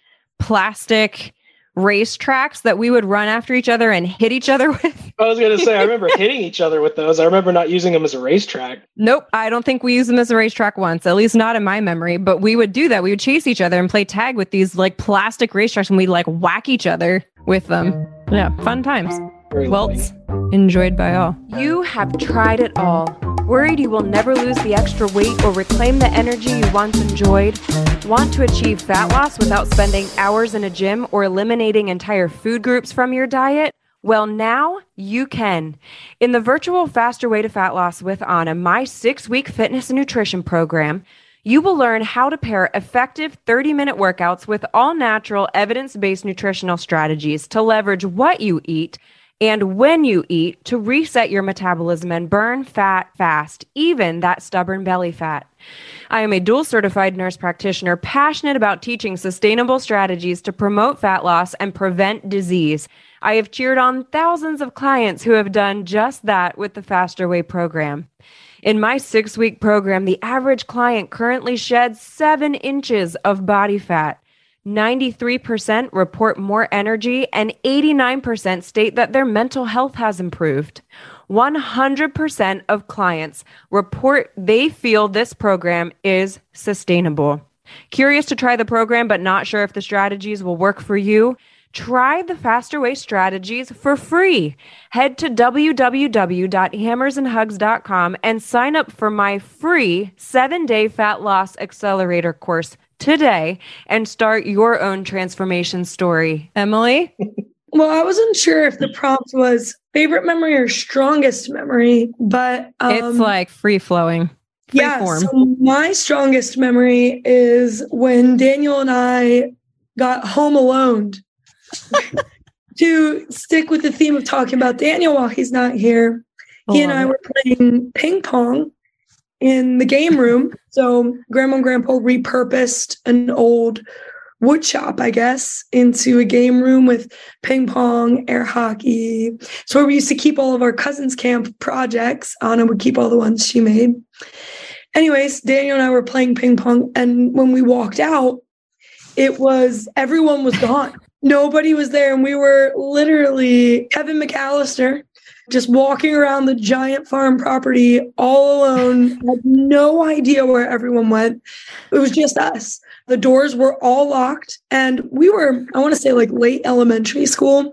plastic race tracks that we would run after each other and hit each other with?
I was going to say, I remember hitting each other with those. I remember not using them as a racetrack.
Nope. I don't think we used them as a racetrack once, at least not in my memory, but we would do that. We would chase each other and play tag with these like plastic racetracks, and we'd like whack each other with them. Yeah. Fun times.
Very
Welts enjoyed by all. You have tried it all. Worried you will never lose the extra weight or reclaim the energy you once enjoyed? Want to achieve fat loss without spending hours in a gym or eliminating entire food groups from your diet? Well, now you can. In the virtual Faster Way to Fat Loss with Anna, my six-week fitness and nutrition program, you will learn how to pair effective thirty-minute workouts with all-natural, evidence-based nutritional strategies to leverage what you eat and when you eat to reset your metabolism and burn fat fast, even that stubborn belly fat. I am a dual certified nurse practitioner passionate about teaching sustainable strategies to promote fat loss and prevent disease. I have cheered on thousands of clients who have done just that with the Faster Way program. In my six-week program, the average client currently sheds seven inches of body fat. ninety-three percent report more energy, and eighty-nine percent state that their mental health has improved. one hundred percent of clients report they feel this program is sustainable. Curious to try the program but not sure if the strategies will work for you? Try the Faster Way strategies for free. Head to w w w dot hammers and hugs dot com and sign up for my free seven-day fat loss accelerator course today and start your own transformation story. Emily?
Well, I wasn't sure if the prompt was favorite memory or strongest memory, but um,
it's like free flowing.
Yeah. So my strongest memory is when Daniel and I got home alone. To stick with the theme of talking about Daniel while he's not here, he and I were playing ping pong in the game room. So Grandma and Grandpa repurposed an old wood shop, I guess, into a game room with ping pong, air hockey. So where we used to keep all of our cousins' camp projects. Anna would keep all the ones she made. Anyways, Daniel and I were playing ping pong, and when we walked out, it was everyone was gone. Nobody was there, and we were literally Kevin McAllister just walking around the giant farm property all alone. Had no idea where everyone went. It was just us. The doors were all locked, and we were, I want to say, like late elementary school.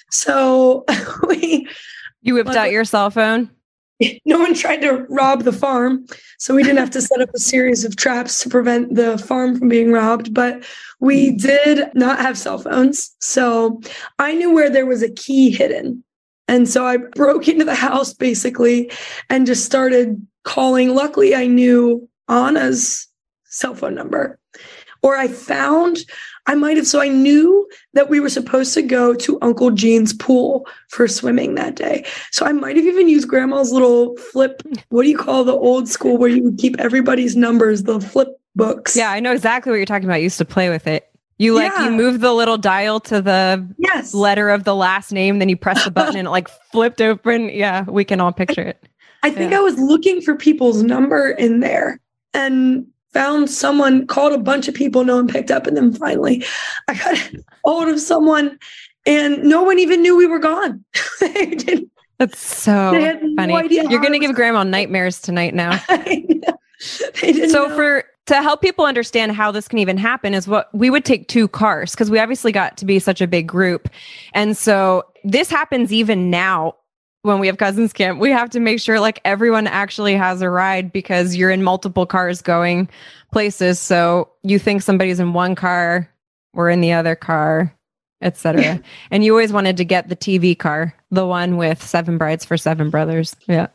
So we
you whipped like, out your cell phone.
No one tried to rob the farm, so we didn't have to set up a series of traps to prevent the farm from being robbed. But we did not have cell phones, so I knew where there was a key hidden. And so I broke into the house basically and just started calling. Luckily, I knew Anna's cell phone number, or I found, I might have, so I knew that we were supposed to go to Uncle Gene's pool for swimming that day. So I might have even used Grandma's little flip, what do you call the old school where you would keep everybody's numbers, the flip books.
Yeah, I know exactly what you're talking about. I used to play with it. You like,
yeah.
you move the little dial to the
yes.
letter of the last name, then you press the button and it like flipped open. Yeah, we can all picture it.
I think
yeah.
I was looking for people's number in there and found someone, called a bunch of people, no one picked up. And then finally I got hold of someone and no one even knew we were gone. They didn't,
That's so
they had
funny.
no idea
You're going to
was-
give Grandma nightmares tonight now.
I know. They didn't
So
know.
for to help people understand how this can even happen is what we would take two cars because we obviously got to be such a big group. And so this happens even now when we have cousins camp. We have to make sure like everyone actually has a ride because you're in multiple cars going places. So you think somebody's in one car or in the other car, et cetera. And you always wanted to get the T V car, the one with Seven Brides for Seven Brothers. Yeah.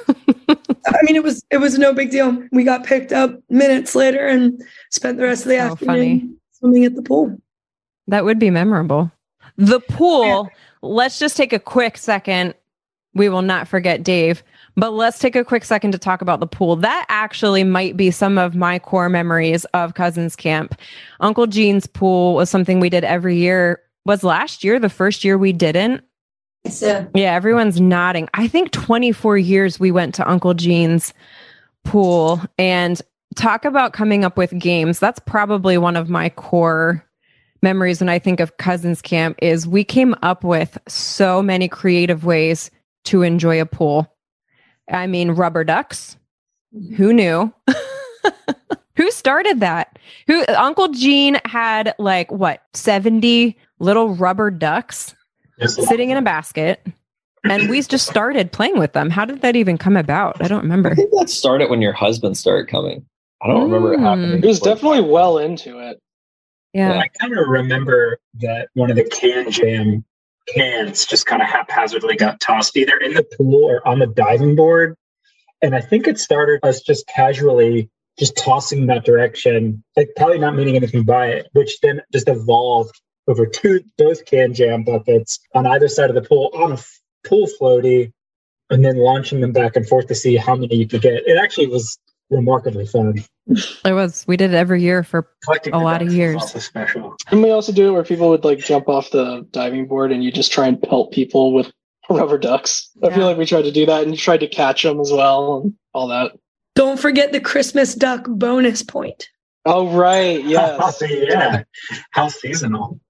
I mean, it was it was no big deal. We got picked up minutes later and spent the rest of the
So
afternoon
funny.
swimming at the pool.
That would be memorable. The pool, let's just take a quick second. We will not forget Dave, but let's take a quick second to talk about the pool. That actually might be some of my core memories of Cousins Camp. Uncle Gene's pool was something we did every year. Was last year the first year we didn't?
So,
Yeah, everyone's nodding. I think twenty-four years we went to Uncle Gene's pool, and talk about coming up with games. That's probably one of my core memories when I think of Cousins Camp is we came up with so many creative ways to enjoy a pool. I mean, rubber ducks. Who knew? Who started that? Who Uncle Gene had like what, seventy little rubber ducks sitting in a basket, and we just started playing with them. How did that even come about? I don't remember.
I think that started when your husband started coming. I don't remember it
Mm.
happening.
He was definitely well into it.
Yeah.
I kind of remember that one of the Can Jam cans just kind of haphazardly got tossed either in the pool or on the diving board. And I think it started us just casually just tossing that direction, like probably not meaning anything by it, which then just evolved over two those Can Jam buckets on either side of the pool on a f- pool floaty, and then launching them back and forth to see how many you could get. It actually was remarkably fun.
It was. We did it every year for
Collecting
a
the
lot of
ducks was
years.
also special.
Didn't we also do it where people would like jump off the diving board and you just try and pelt people with rubber ducks? I feel
Yeah.
like we tried to do that and you tried to catch them as well and all that.
Don't forget the Christmas duck bonus point.
Oh, right. Yes.
Yeah. How seasonal.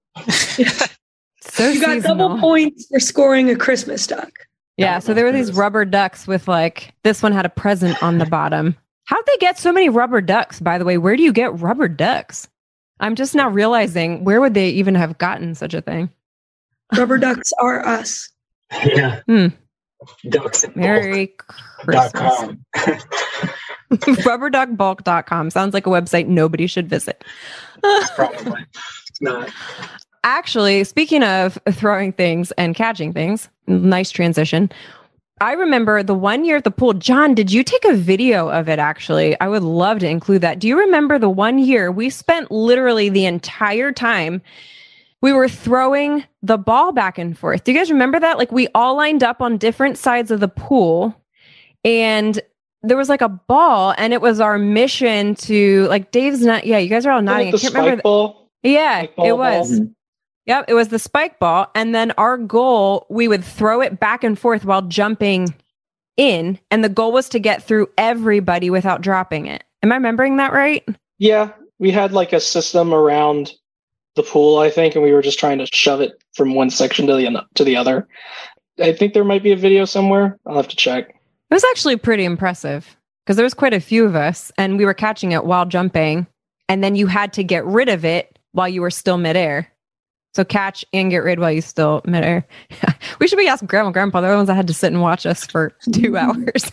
So
You got
seasonal.
double points for scoring a Christmas duck.
Yeah, so there were these rubber ducks with like, this one had a present on the bottom. How'd they get so many rubber ducks, by the way? Where do you get rubber ducks? I'm just now realizing, where would they even have gotten such a thing?
Rubber ducks are us.
Yeah.
Hmm.
Ducks and
Merry
dot
Christmas.
com.
rubber duck bulk dot com sounds like a website nobody should visit.
Probably. It's not.
actually, speaking of throwing things and catching things, nice transition. I remember the one year at the pool. John, did you take a video of it actually? I would love to include that. Do you remember the one year we spent literally the entire time we were throwing the ball back and forth? Do you guys remember that? Like we all lined up on different sides of the pool and there was like a ball and it was our mission to like Dave's not. Yeah, you guys are all nodding.
Like
I can't remember.
The, ball?
Yeah,
ball,
it was.
Ball.
Yep, it was the spike ball. And then our goal, we would throw it back and forth while jumping in. And the goal was to get through everybody without dropping it. Am I remembering that right?
Yeah, we had like a system around the pool, I think, and we were just trying to shove it from one section to the to the other. I think there might be a video somewhere. I'll have to check.
It was actually pretty impressive because there was quite a few of us and we were catching it while jumping. And then you had to get rid of it while you were still midair. So catch and get rid while you still midair. We should be asking Grandma and Grandpa. They're the ones that had to sit and watch us for two hours.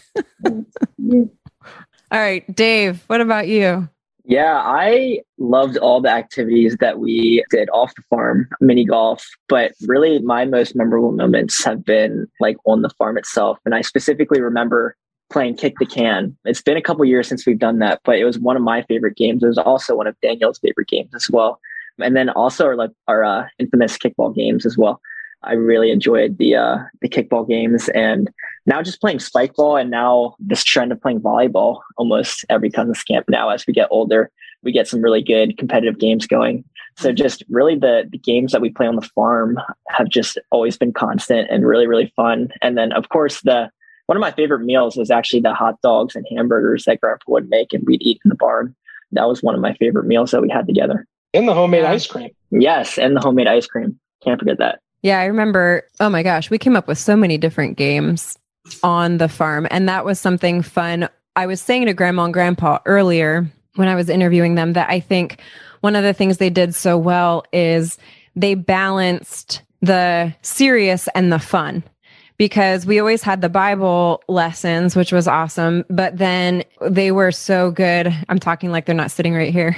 All right, Dave, what about you?
Yeah, I loved all the activities that we did off the farm, mini golf, but really my most memorable moments have been like on the farm itself. And I specifically remember playing Kick the Can. It's been a couple years since we've done that, but it was one of my favorite games. It was also one of Daniel's favorite games as well. And then also our like our uh, infamous kickball games as well. I really enjoyed the uh, the kickball games, and now just playing spike ball, and now this trend of playing volleyball almost every Cousins camp. Now, as we get older, we get some really good competitive games going. So just really the the games that we play on the farm have just always been constant and really really fun. And then of course the one of my favorite meals was actually the hot dogs and hamburgers that Grandpa would make and we'd eat in the barn. That was one of my favorite meals that we had together.
And the homemade yeah. ice cream.
Yes, and the homemade ice cream. Can't forget that.
Yeah, I remember, oh my gosh, we came up with so many different games on the farm. And that was something fun. I was saying to Grandma and Grandpa earlier when I was interviewing them that I think one of the things they did so well is they balanced the serious and the fun. Because we always had the Bible lessons, which was awesome. But then they were so good. I'm talking like they're not sitting right here.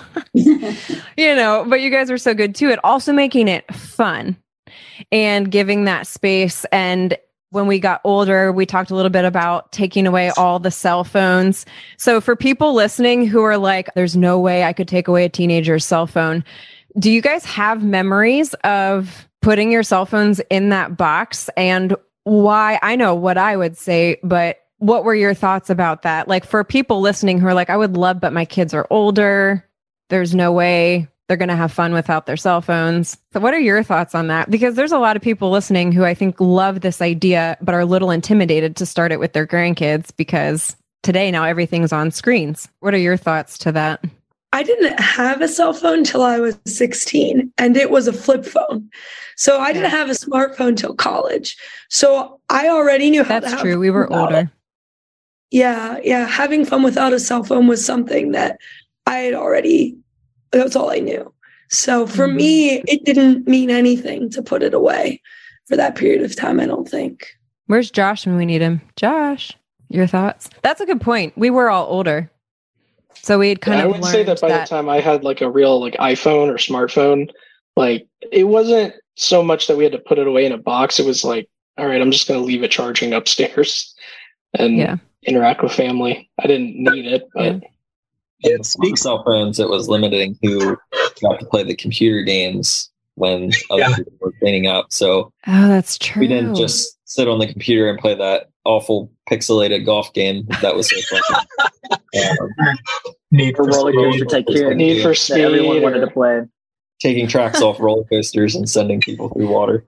You know, but you guys were so good too at also making it fun and giving that space. And when we got older, we talked a little bit about taking away all the cell phones. So for people listening who are like, there's no way I could take away a teenager's cell phone. Do you guys have memories of putting your cell phones in that box? And why? I know what I would say, but what were your thoughts about that? Like for people listening who are like, I would love, but my kids are older. There's no way they're going to have fun without their cell phones. So what are your thoughts on that? Because there's a lot of people listening who I think love this idea, but are a little intimidated to start it with their grandkids because today now everything's on screens. What are your thoughts to that?
I didn't have a cell phone till I was sixteen, and it was a flip phone. So I didn't have a smartphone till college. So I already knew how
That's
to have
true. We were older.
It. Yeah. Yeah. Having fun without a cell phone was something that I had already, that's all I knew. So for mm-hmm. me, it didn't mean anything to put it away for that period of time, I don't think.
Where's Josh when we need him? Josh, your thoughts? That's a good point. We were all older. So we had kind
yeah,
of
I would say that by
that-
the time I had like a real like iPhone or smartphone, like it wasn't so much that we had to put it away in a box. It was like, all right, I'm just going to leave it charging upstairs and
yeah.
interact with family. I didn't need it, but
yeah. It speaks cell phones. It was limiting who got to play the computer games when other yeah. people were cleaning up. So
oh, that's true.
We didn't just sit on the computer and play that awful pixelated golf game. That was so fun. um,
Need for roller coaster tycoon.
Need for speed.
Everyone wanted to play.
Taking tracks off roller coasters and sending people through water.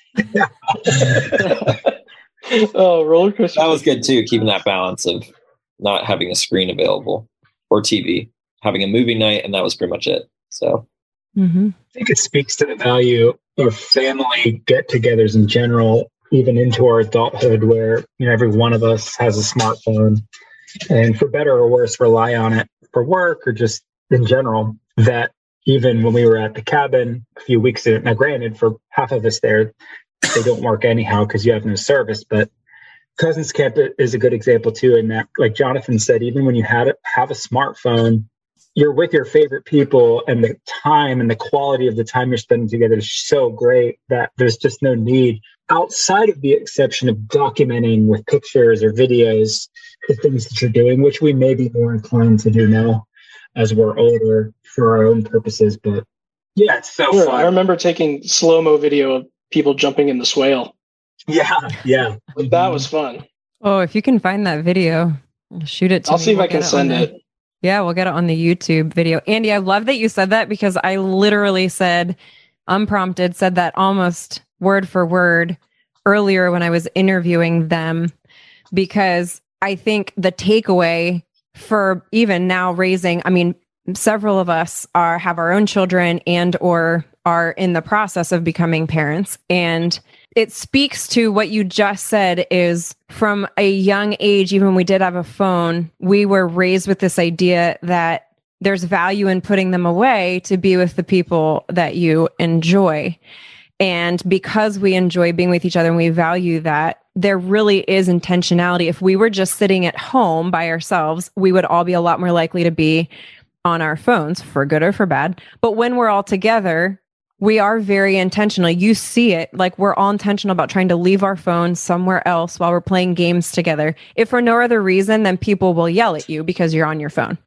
Oh, roller coaster.
That was good too. Keeping that balance of not having a screen available or T V, having a movie night, and that was pretty much it. So,
mm-hmm.
I think it speaks to the value of family get-togethers in general, even into our adulthood, where you know every one of us has a smartphone, and for better or worse, rely on it for work or just in general. That even when we were at the cabin a few weeks ago, now granted, for half of us there, they don't work anyhow because you have no service. But Cousins Camp is a good example too, in that, like Jonathan said, even when you had have a smartphone, you're with your favorite people and the time and the quality of the time you're spending together is so great that there's just no need outside of the exception of documenting with pictures or videos the things that you're doing, which we may be more inclined to do now as we're older for our own purposes. But yeah, it's so
sure,
fun.
I remember taking slow-mo video of people jumping in the swale.
Yeah, yeah.
That was fun.
Oh, if you can find that video, shoot it to
I'll
me.
see if
We'll
I can
get
send
on
it.
the- Yeah, we'll get it on the YouTube video. Andy, I love that you said that because I literally said, unprompted, said that almost word for word earlier when I was interviewing them, because I think the takeaway for even now raising, I mean, several of us are have our own children and or are in the process of becoming parents. And it speaks to what you just said is from a young age, even when we did have a phone, we were raised with this idea that there's value in putting them away to be with the people that you enjoy. And because we enjoy being with each other and we value that, there really is intentionality. If we were just sitting at home by ourselves, we would all be a lot more likely to be on our phones, for good or for bad. But when we're all together, we are very intentional. You see it, like we're all intentional about trying to leave our phones somewhere else while we're playing games together. If for no other reason, then people will yell at you because you're on your phone.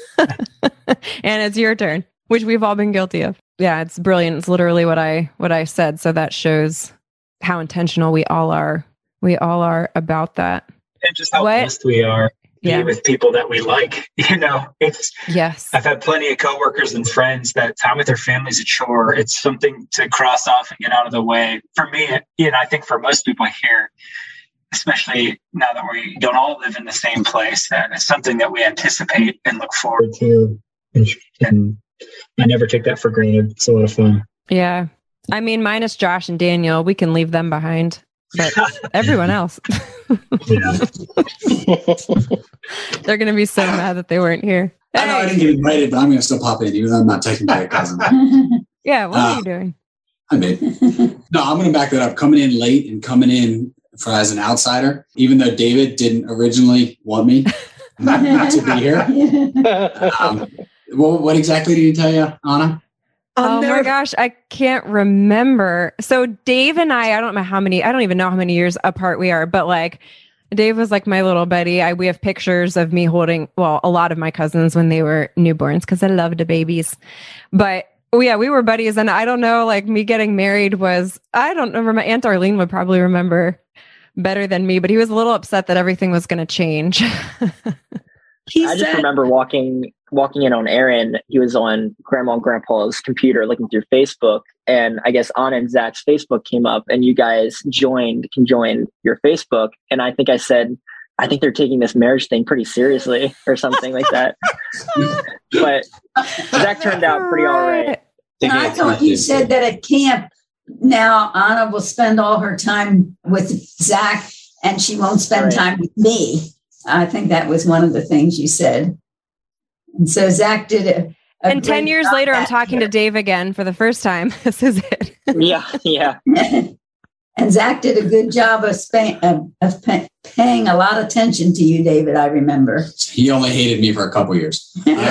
And it's your turn, which we've all been guilty of. Yeah, it's brilliant. It's literally what I what I said. So that shows how intentional we all are. We all are about that.
And just how
What?
blessed we are. Be
Yeah.
with people that we like. You know, it's
Yes.
I've had plenty of coworkers and friends that time with their families a chore. It's something to cross off and get out of the way. For me, it, you know, I think for most people here, especially now that we don't all live in the same place, that it's something that we anticipate and look forward to. And, and I never take that for granted. It's a lot of fun.
Yeah. I mean, minus Josh and Daniel, we can leave them behind. But everyone else, they're going to be so mad that they weren't here.
I know I didn't get invited, but I'm going to still pop in, even though I'm not technically a cousin.
Yeah, what
Uh,
are you doing?
I mean, no, I'm going to back that up. Coming in late and coming in for as an outsider, even though David didn't originally want me to be here. Um, what, what exactly did he tell you, Anna?
Oh my gosh, I can't remember. So Dave and I, I don't know how many, I don't even know how many years apart we are, but like Dave was like my little buddy. I, we have pictures of me holding, well, a lot of my cousins when they were newborns because I loved the babies. But oh yeah, we were buddies. And I don't know, like me getting married was, I don't remember, my Aunt Arlene would probably remember better than me, but he was a little upset that everything was going to change.
He I just said, remember walking walking in on Aaron. He was on Grandma and Grandpa's computer looking through Facebook, and I guess Anna and Zach's Facebook came up, and you guys joined can join your Facebook. And I think I said, I think they're taking this marriage thing pretty seriously, or something like that. But Zach turned out pretty all right.
And I thought you said that at camp now Anna will spend all her time with Zach, and she won't spend right. time with me. I think that was one of the things you said. And so Zach did it.
And ten years later, I'm talking year. to Dave again for the first time. This is it.
Yeah, yeah.
And Zach did a good job of, spa- of, of pay- paying a lot of attention to you, David, I remember.
He only hated me for a couple years.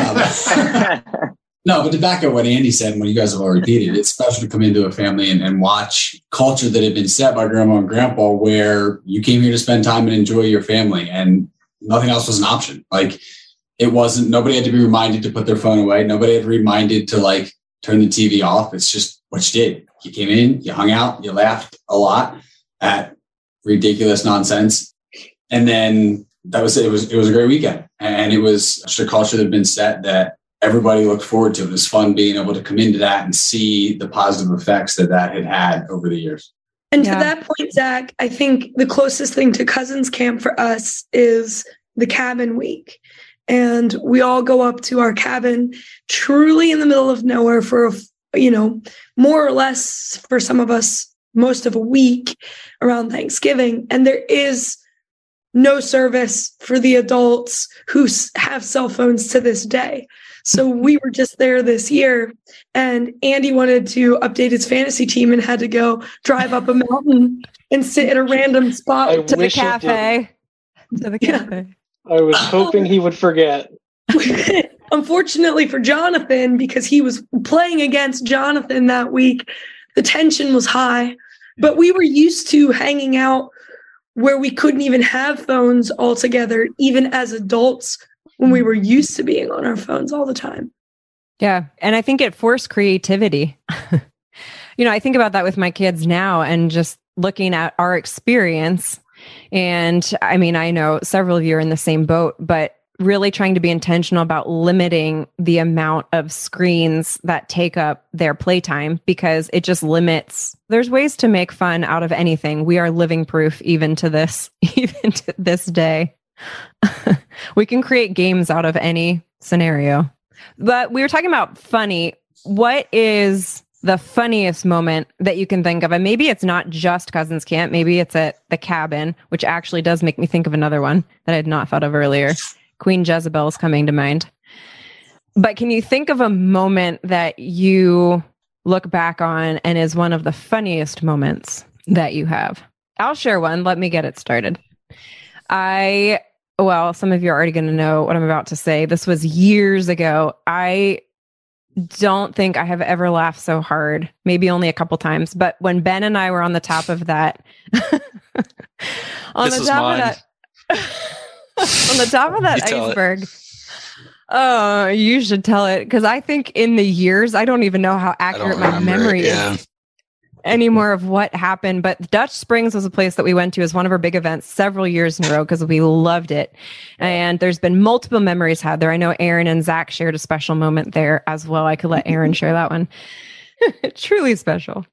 Um, no, but to back up what Andy said, and what you guys have all repeated, it's special to come into a family and, and watch culture that had been set by grandma and grandpa where you came here to spend time and enjoy your family, and nothing else was an option. Like, it wasn't, nobody had to be reminded to put their phone away. Nobody had reminded to like turn the T V off. It's just what you did. You came in, you hung out, you laughed a lot at ridiculous nonsense. And then that was it. It was, it was a great weekend. And it was just a culture that had been set that everybody looked forward to. It was fun being able to come into that and see the positive effects that that had had over the years.
And
Yeah.
to that point, Zach, I think the closest thing to Cousins Camp for us is the cabin week. And we all go up to our cabin truly in the middle of nowhere for, a, you know, more or less for some of us, most of a week around Thanksgiving. And there is no service for the adults who s- have cell phones to this day. So we were just there this year, and Andy wanted to update his fantasy team and had to go drive up a mountain and sit at a random spot
I
To the
wish it
cafe. To the cafe.
I was hoping he would forget.
unfortunately for Jonathan, because he was playing against Jonathan that week, the tension was high. But we were used to hanging out where we couldn't even have phones all together, even as adults, when we were used to being on our phones all the time.
Yeah. And I think it forced creativity. You know, I think about that with my kids now and just looking at our experience. And I mean, I know several of you are in the same boat, but really trying to be intentional about limiting the amount of screens that take up their playtime, because it just limits. There's ways to make fun out of anything. We are living proof even to this, even to this day. We can create games out of any scenario. But we were talking about funny. What is the funniest moment that you can think of? And maybe it's not just Cousins Camp. Maybe it's at the cabin, which actually does make me think of another one that I had not thought of earlier. Queen Jezebel is coming to mind. But can you think of a moment that you look back on and is one of the funniest moments that you have? I'll share one. Let me get it started. I, well, some of you are already going to know what I'm about to say. This was years ago. I don't think I have ever laughed so hard, maybe only a couple times. But when Ben and I were on the top of that, on
this
the
is
top
mine.
of that, on the top of that
You tell it.
iceberg. Oh, you should tell it, because I think in the years, I don't even know how accurate my
remember it,
memory
yeah.
is anymore of what happened. But Dutch Springs was a place that we went to as one of our big events several years in a row because we loved it. And there's been multiple memories had there. I know Aaron and Zach shared a special moment there as well. I could let Aaron share that one. Truly special.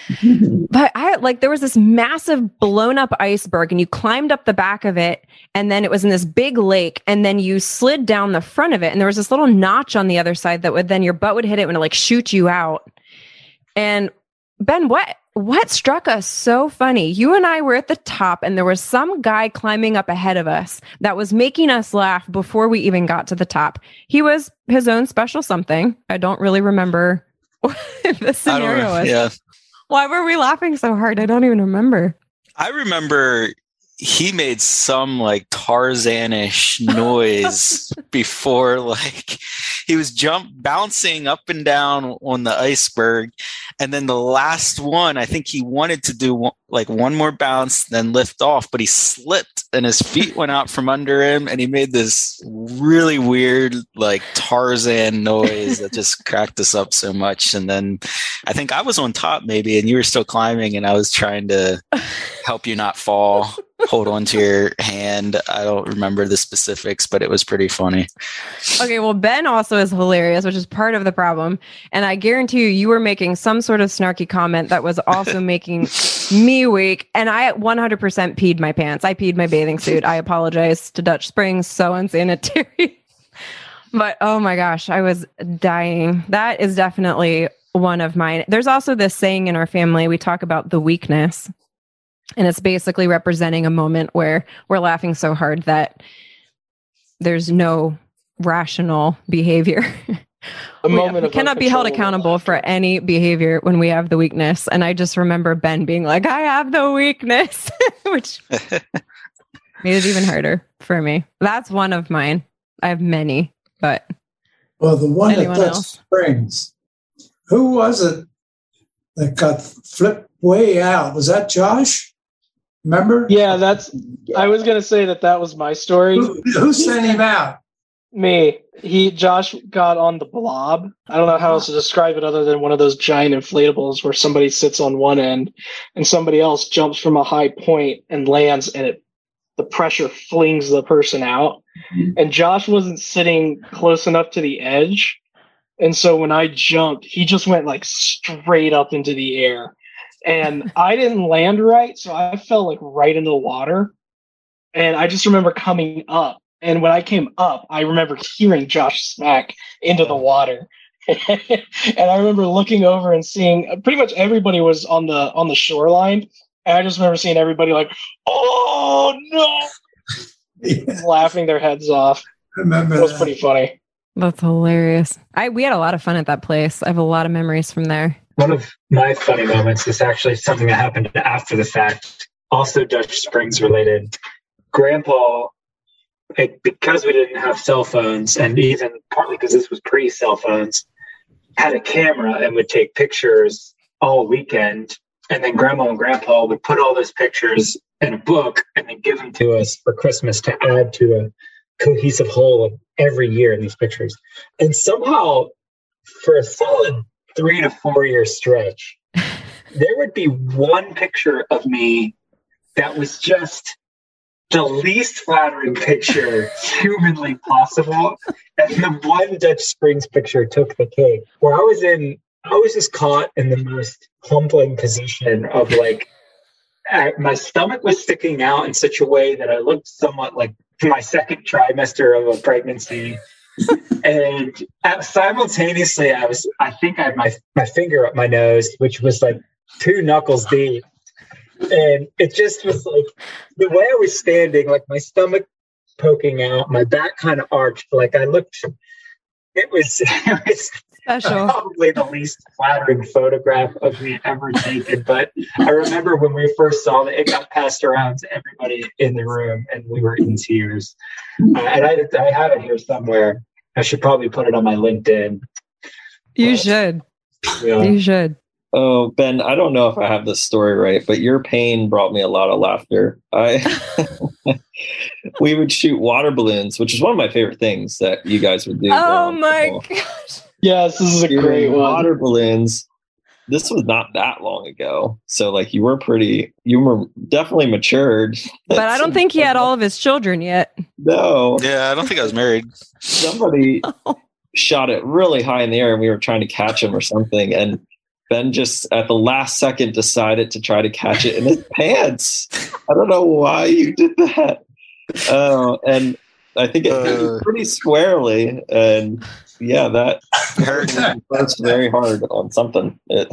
But I like, there was this massive blown up iceberg and you climbed up the back of it. And then it was in this big lake. And then you slid down the front of it. And there was this little notch on the other side that would then your butt would hit it when it like shoot you out. And Ben, what, what struck us so funny? You and I were at the top and there was some guy climbing up ahead of us that was making us laugh before we even got to the top. He was his own special something. I don't really remember what the scenario was.
Yeah.
Why were we laughing so hard? I don't even remember.
I remember he made some like Tarzanish noise before, like he was jump bouncing up and down on the iceberg. And then the last one, I think he wanted to do one, like one more bounce, then lift off, but he slipped and his feet went out from under him. And he made this really weird, like Tarzan noise that just cracked us up so much. And then I think I was on top maybe, and you were still climbing and I was trying to help you not fall. Hold on to your hand. I don't remember the specifics, but it was pretty funny.
Okay, well, Ben also is hilarious, which is part of the problem. And I guarantee you, you were making some sort of snarky comment that was also making me weak. And I one hundred percent peed my pants. I peed my bathing suit. I apologize to Dutch Springs. So unsanitary. But oh my gosh, I was dying. That is definitely one of mine. There's also this saying in our family, we talk about the weakness. And it's basically representing a moment where we're laughing so hard that there's no rational behavior.
A
we
moment
we
of
cannot be held accountable for any behavior when we have the weakness. And I just remember Ben being like, I have the weakness, which made it even harder for me. That's one of mine. I have many, but
well, the one
anyone
at Dutch
else?
Springs, who was it that got flipped way out? Was that Josh? Remember?
Yeah, that's. I was gonna say that that was my story.
Who, who sent him out?
Me. He Josh got on the blob. I don't know how else to describe it other than one of those giant inflatables where somebody sits on one end and somebody else jumps from a high point and lands, and it the pressure flings the person out. Mm-hmm. And Josh wasn't sitting close enough to the edge, and so when I jumped, he just went like straight up into the air. And I didn't land right, so I fell like right into the water. And I just remember coming up. And when I came up, I remember hearing Josh smack into the water. And I remember looking over and seeing pretty much everybody was on the on the shoreline. And I just remember seeing everybody like, oh no, yeah. laughing their heads off.
Remember
it was
that.
pretty funny.
That's hilarious. I we had a lot of fun at that place. I have a lot of memories from there.
One of my funny moments is actually something that happened after the fact, also Dutch Springs related. Grandpa like, because we didn't have cell phones, and even partly because this was pre-cell phones, had a camera and would take pictures all weekend. And then Grandma and Grandpa would put all those pictures in a book and then give them to us for Christmas to add to a cohesive whole of every year in these pictures. And somehow, for a solid three to four year stretch, there would be one picture of me that was just the least flattering picture humanly possible. And the one Dutch Springs picture took the cake, where I was in, I was just caught in the most humbling position of like, I, my stomach was sticking out in such a way that I looked somewhat like my second trimester of a pregnancy. And at, simultaneously, I was, I think I had my, my finger up my nose, which was like two knuckles deep. And it just was like the way I was standing, like my stomach poking out, my back kind of arched, like I looked, it was, it was
special.
Probably the least flattering photograph of me ever taken. But I remember when we first saw it, it got passed around to everybody in the room and we were in tears. Uh, and I, I have it here somewhere. I should probably put it on my LinkedIn.
You
but,
should.
Yeah.
You should.
Oh, Ben, I don't know if I have this story right, but your pain brought me a lot of laughter. I we would shoot water balloons, which is one of my favorite things that you guys would do.
Oh my gosh.
Yes, this is a
Shooting
great one.
Water balloons. This was not that long ago. So like you were pretty, you were definitely matured.
But I don't think he had all of his children yet.
No.
Yeah, I don't think I was married.
Somebody shot it really high in the air and we were trying to catch him or something. And Ben just at the last second decided to try to catch it in his pants. I don't know why you did that. Uh, and I think it hit uh, pretty squarely. And yeah, that hurt first very hard on something. It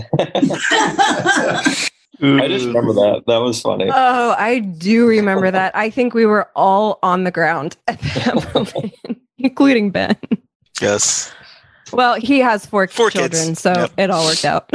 I just remember that. That was funny.
Oh, I do remember that. I think we were all on the ground at that moment, including Ben.
Yes.
Well, he has four,
four
children,
kids.
so yep. It all worked out.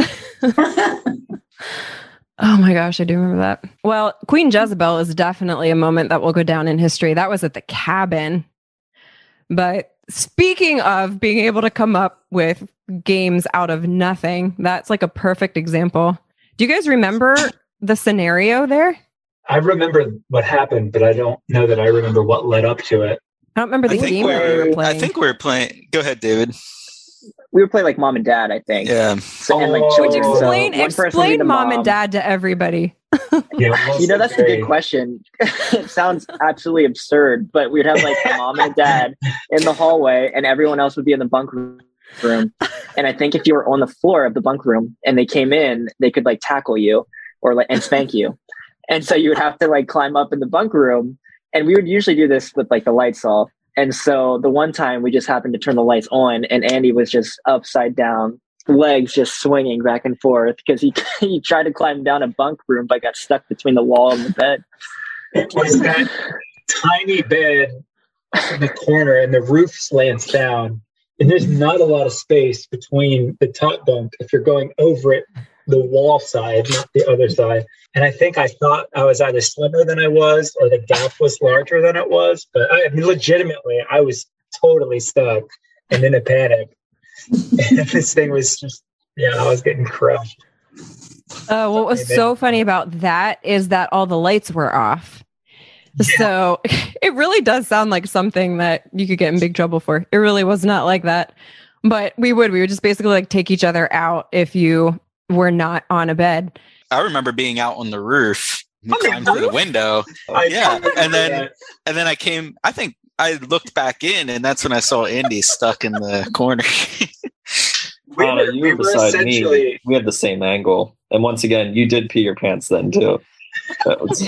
Oh my gosh, I do remember that. Well, Queen Jezebel is definitely a moment that will go down in history. That was at the cabin. But speaking of being able to come up with games out of nothing, that's like a perfect example. Do you guys remember the scenario there?
I remember what happened, but I don't know that I remember what led up to it.
I don't remember the game that we were playing.
I think we were playing. Go ahead, David.
We would play like Mom and Dad, I think.
Yeah.
So, and like
Which
children.
explain,
so
explain mom, mom and dad to everybody.
Yeah,
you know, that's a good question. It sounds absolutely absurd, but we'd have like a mom and a dad in the hallway and everyone else would be in the bunk room. And I think if you were on the floor of the bunk room and they came in, they could like tackle you or like and spank you. And so you would have to like climb up in the bunk room. And we would usually do this with like the lights off. And so the one time we just happened to turn the lights on and Andy was just upside down, legs just swinging back and forth because he he tried to climb down a bunk room but got stuck between the wall and the bed.
It was that tiny bed in the corner and the roof slants down and there's not a lot of space between the top bunk if you're going over it, the wall side, not the other side. And I think I thought I was either slimmer than I was or the gap was larger than it was. But I, I mean, legitimately, I was totally stuck and in a panic. And this thing was just, yeah, I was getting crushed.
Uh, what was so funny about that is that all the lights were off. Yeah. So it really does sound like something that you could get in big trouble for. It really was not like that. But we would, we would just basically like take each other out if you were not on a bed.
I remember being out on the roof, climbed through the window.
I
yeah. And then, and then I came, I think I looked back in and that's when I saw Andy stuck in the corner.
we uh, were, you were, we were beside me. We had the same angle. And once again, you did pee your pants then too. That was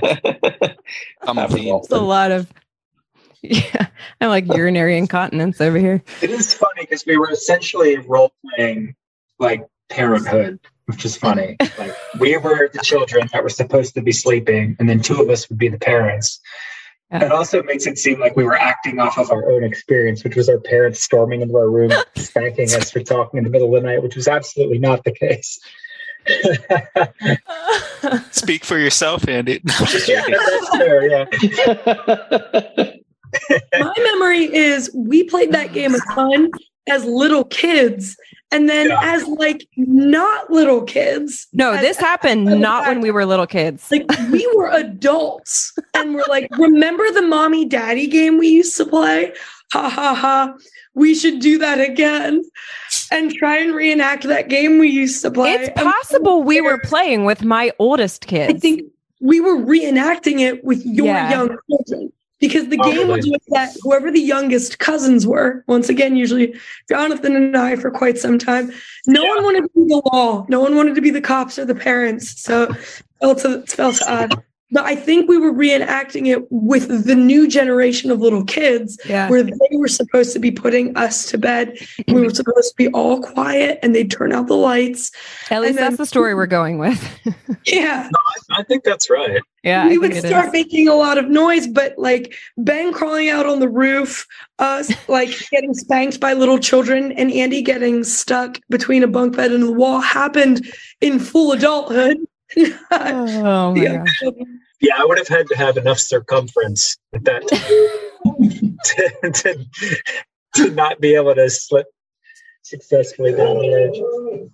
I'm
a lot of, yeah, I like urinary incontinence over here.
It is funny because we were essentially role playing like parenthood, which is funny. Like we were the children that were supposed to be sleeping, and then two of us would be the parents. Yeah. It also makes it seem like we were acting off of our own experience, which was our parents storming into our room, spanking us for talking in the middle of the night, which was absolutely not the case.
Speak for yourself, Andy.
Yeah, that's fair, yeah.
My memory is we played that game a ton as little kids. And then yeah. as like not little kids.
No,
as,
this happened as, not as, when we were little kids.
Like we were adults and we're like, remember the mommy daddy game we used to play? Ha ha ha. We should do that again and try and reenact that game we used to play.
It's possible we were playing with my oldest kids.
I think we were reenacting it with your yeah. young children. Because the game was with that whoever the youngest cousins were, once again, usually Jonathan and I for quite some time, no yeah. one wanted to be the law. No one wanted to be the cops or the parents. So it felt to, it felt odd. But I think we were reenacting it with the new generation of little kids
yeah.
where they were supposed to be putting us to bed. We were supposed to be all quiet and they'd turn out the lights.
At least
then,
that's the story we're going with.
Yeah.
No, I, I think that's right.
Yeah,
we
I
would start making a lot of noise, but like Ben crawling out on the roof, us like getting spanked by little children, and Andy getting stuck between a bunk bed and the wall happened in full adulthood.
Oh my
yeah.
gosh.
Yeah, I would have had to have enough circumference at that time to, to, to not be able to slip successfully down the edge.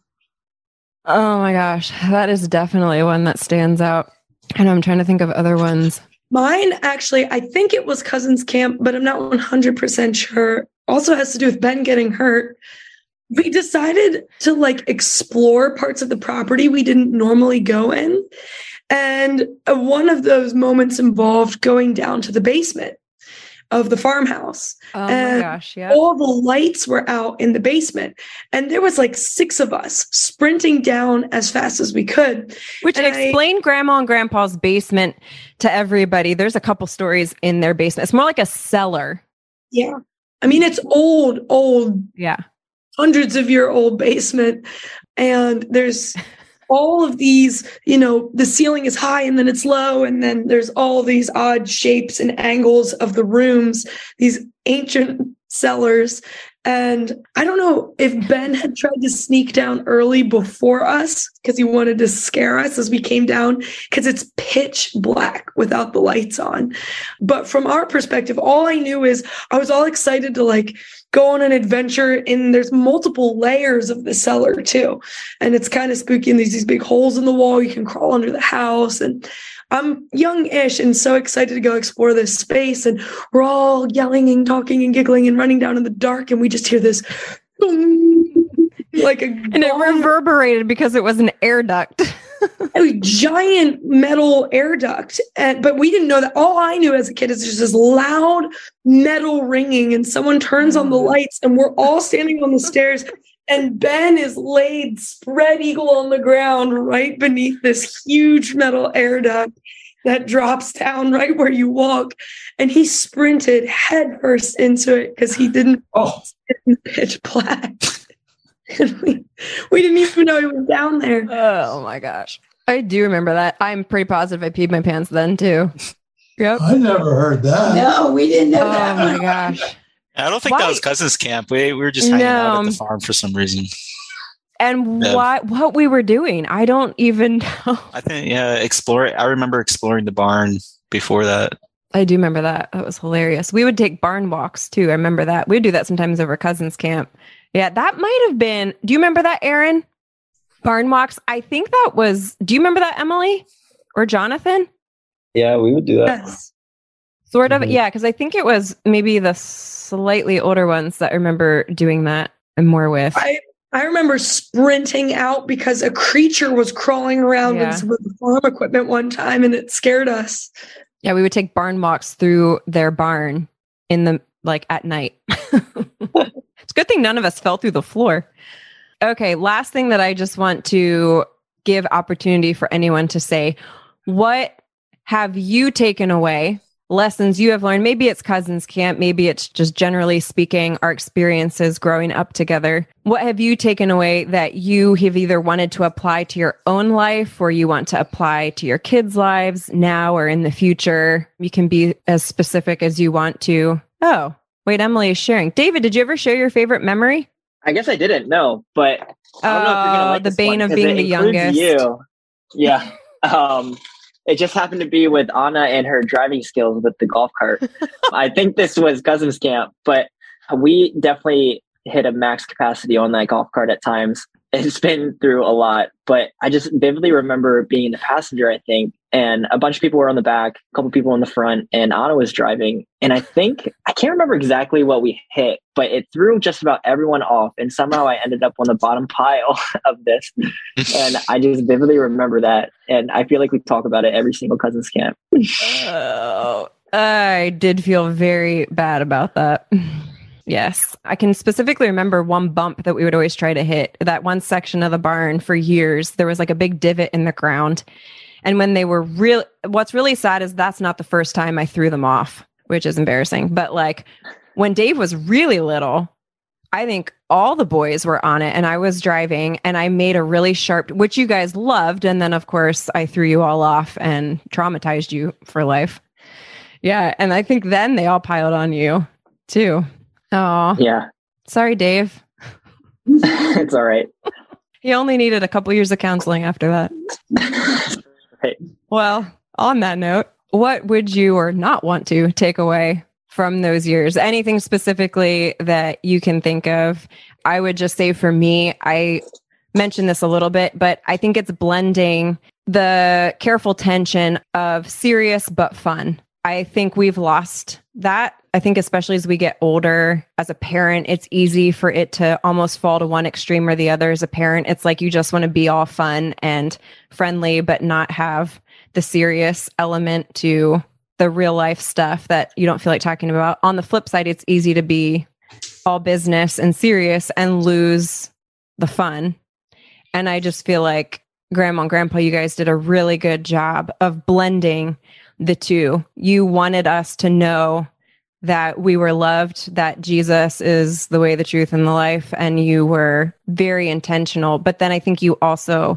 Oh my gosh, that is definitely one that stands out. And I'm trying to think of other ones.
Mine, actually, I think it was Cousins Camp, but I'm not one hundred percent sure. Also has to do with Ben getting hurt. We decided to like explore parts of the property we didn't normally go in. And uh, one of those moments involved going down to the basement of the farmhouse.
Oh
and
my gosh, yeah.
All the lights were out in the basement. And there was like six of us sprinting down as fast as we could.
Which
and
explain I, Grandma and Grandpa's basement to everybody. There's a couple stories in their basement. It's more like a cellar.
Yeah. I mean, it's old, old.
Yeah.
Hundreds of year old basement. And there's all of these, you know, the ceiling is high and then it's low. And then there's all these odd shapes and angles of the rooms, these ancient cellars. And I don't know if Ben had tried to sneak down early before us because he wanted to scare us as we came down because it's pitch black without the lights on. But from our perspective, all I knew is I was all excited to like go on an adventure, and there's multiple layers of the cellar too. And it's kind of spooky, and there's these big holes in the wall. You can crawl under the house, and I'm young-ish and so excited to go explore this space. And we're all yelling and talking and giggling and running down in the dark, and we just hear this boom, like a
and it reverberated because it was an air duct.
A giant metal air duct. And, but we didn't know that. All I knew as a kid is there's this loud metal ringing, and someone turns on the lights, and we're all standing on the stairs, and Ben is laid spread eagle on the ground right beneath this huge metal air duct that drops down right where you walk. And he sprinted headfirst into it because he didn't
oh.
in pitch black. And we, we didn't even know he was down there.
Oh my gosh. I do remember that. I'm pretty positive I peed my pants then too. Yep.
I never heard that.
No, we didn't know
oh
that.
Oh my gosh.
I don't think
why?
that was Cousins Camp. We, we were just hanging
no.
out at the farm for some reason.
And
yeah.
what what we were doing, I don't even know.
I think, yeah, explore. I remember exploring the barn before that.
I do remember that. That was hilarious. We would take barn walks too. I remember that. We'd do that sometimes over Cousins Camp. Yeah, that might have been. Do you remember that, Aaron? Barn walks. I think that was. Do you remember that, Emily or Jonathan?
Yeah, we would do that.
Yes.
Sort of.
Mhm.
Yeah, because I think it was maybe the slightly older ones that I remember doing that and more with.
I, I remember sprinting out because a creature was crawling around
Yeah.
with some of the farm equipment one time, and it scared us.
Yeah, we would take barn walks through their barn in the like at night. It's a good thing none of us fell through the floor. Okay, last thing that I just want to give opportunity for anyone to say, what have you taken away? Lessons you have learned? Maybe it's Cousins Camp, maybe it's just generally speaking our experiences growing up together. What have you taken away that you have either wanted to apply to your own life or you want to apply to your kids' lives now or in the future? You can be as specific as you want to. Oh, wait, Emily is sharing. David, did you ever share your favorite memory?
I guess I didn't know, but I don't know if you're gonna
Oh,
like
the
this
bane
one,
of
'cause
being
it
the
includes
youngest.
You. Yeah. um, It just happened to be with Anna and her driving skills with the golf cart. I think this was Cousins Camp, but we definitely hit a max capacity on that golf cart at times. It's been through a lot, but I just vividly remember being the passenger, I think, and a bunch of people were on the back, a couple people in the front, and Anna was driving. And I think, I can't remember exactly what we hit, but it threw just about everyone off. And somehow I ended up on the bottom pile of this. And I just vividly remember that. And I feel like we talk about it every single Cousins Camp.
Oh, I did feel very bad about that. Yes. I can specifically remember one bump that we would always try to hit. That one section of the barn for years, there was like a big divot in the ground. And when they were real, what's really sad is that's not the first time I threw them off, which is embarrassing. But like when Dave was really little, I think all the boys were on it and I was driving and I made a really sharp, which you guys loved. And then of course I threw you all off and traumatized you for life. Yeah. And I think then they all piled on you too. Oh,
yeah.
Sorry, Dave.
It's all right.
He only needed a couple years of counseling after that.
Right.
Well, on that note, what would you or not want to take away from those years? Anything specifically that you can think of? I would just say for me, I mentioned this a little bit, but I think it's blending the careful tension of serious but fun. I think we've lost that. I think especially as we get older, as a parent, it's easy for it to almost fall to one extreme or the other. As a parent, it's like you just want to be all fun and friendly, but not have the serious element to the real life stuff that you don't feel like talking about. On the flip side, it's easy to be all business and serious and lose the fun. And I just feel like Grandma and Grandpa, you guys did a really good job of blending the two. You wanted us to know that we were loved, that Jesus is the way, the truth, and the life, and you were very intentional. But then I think you also,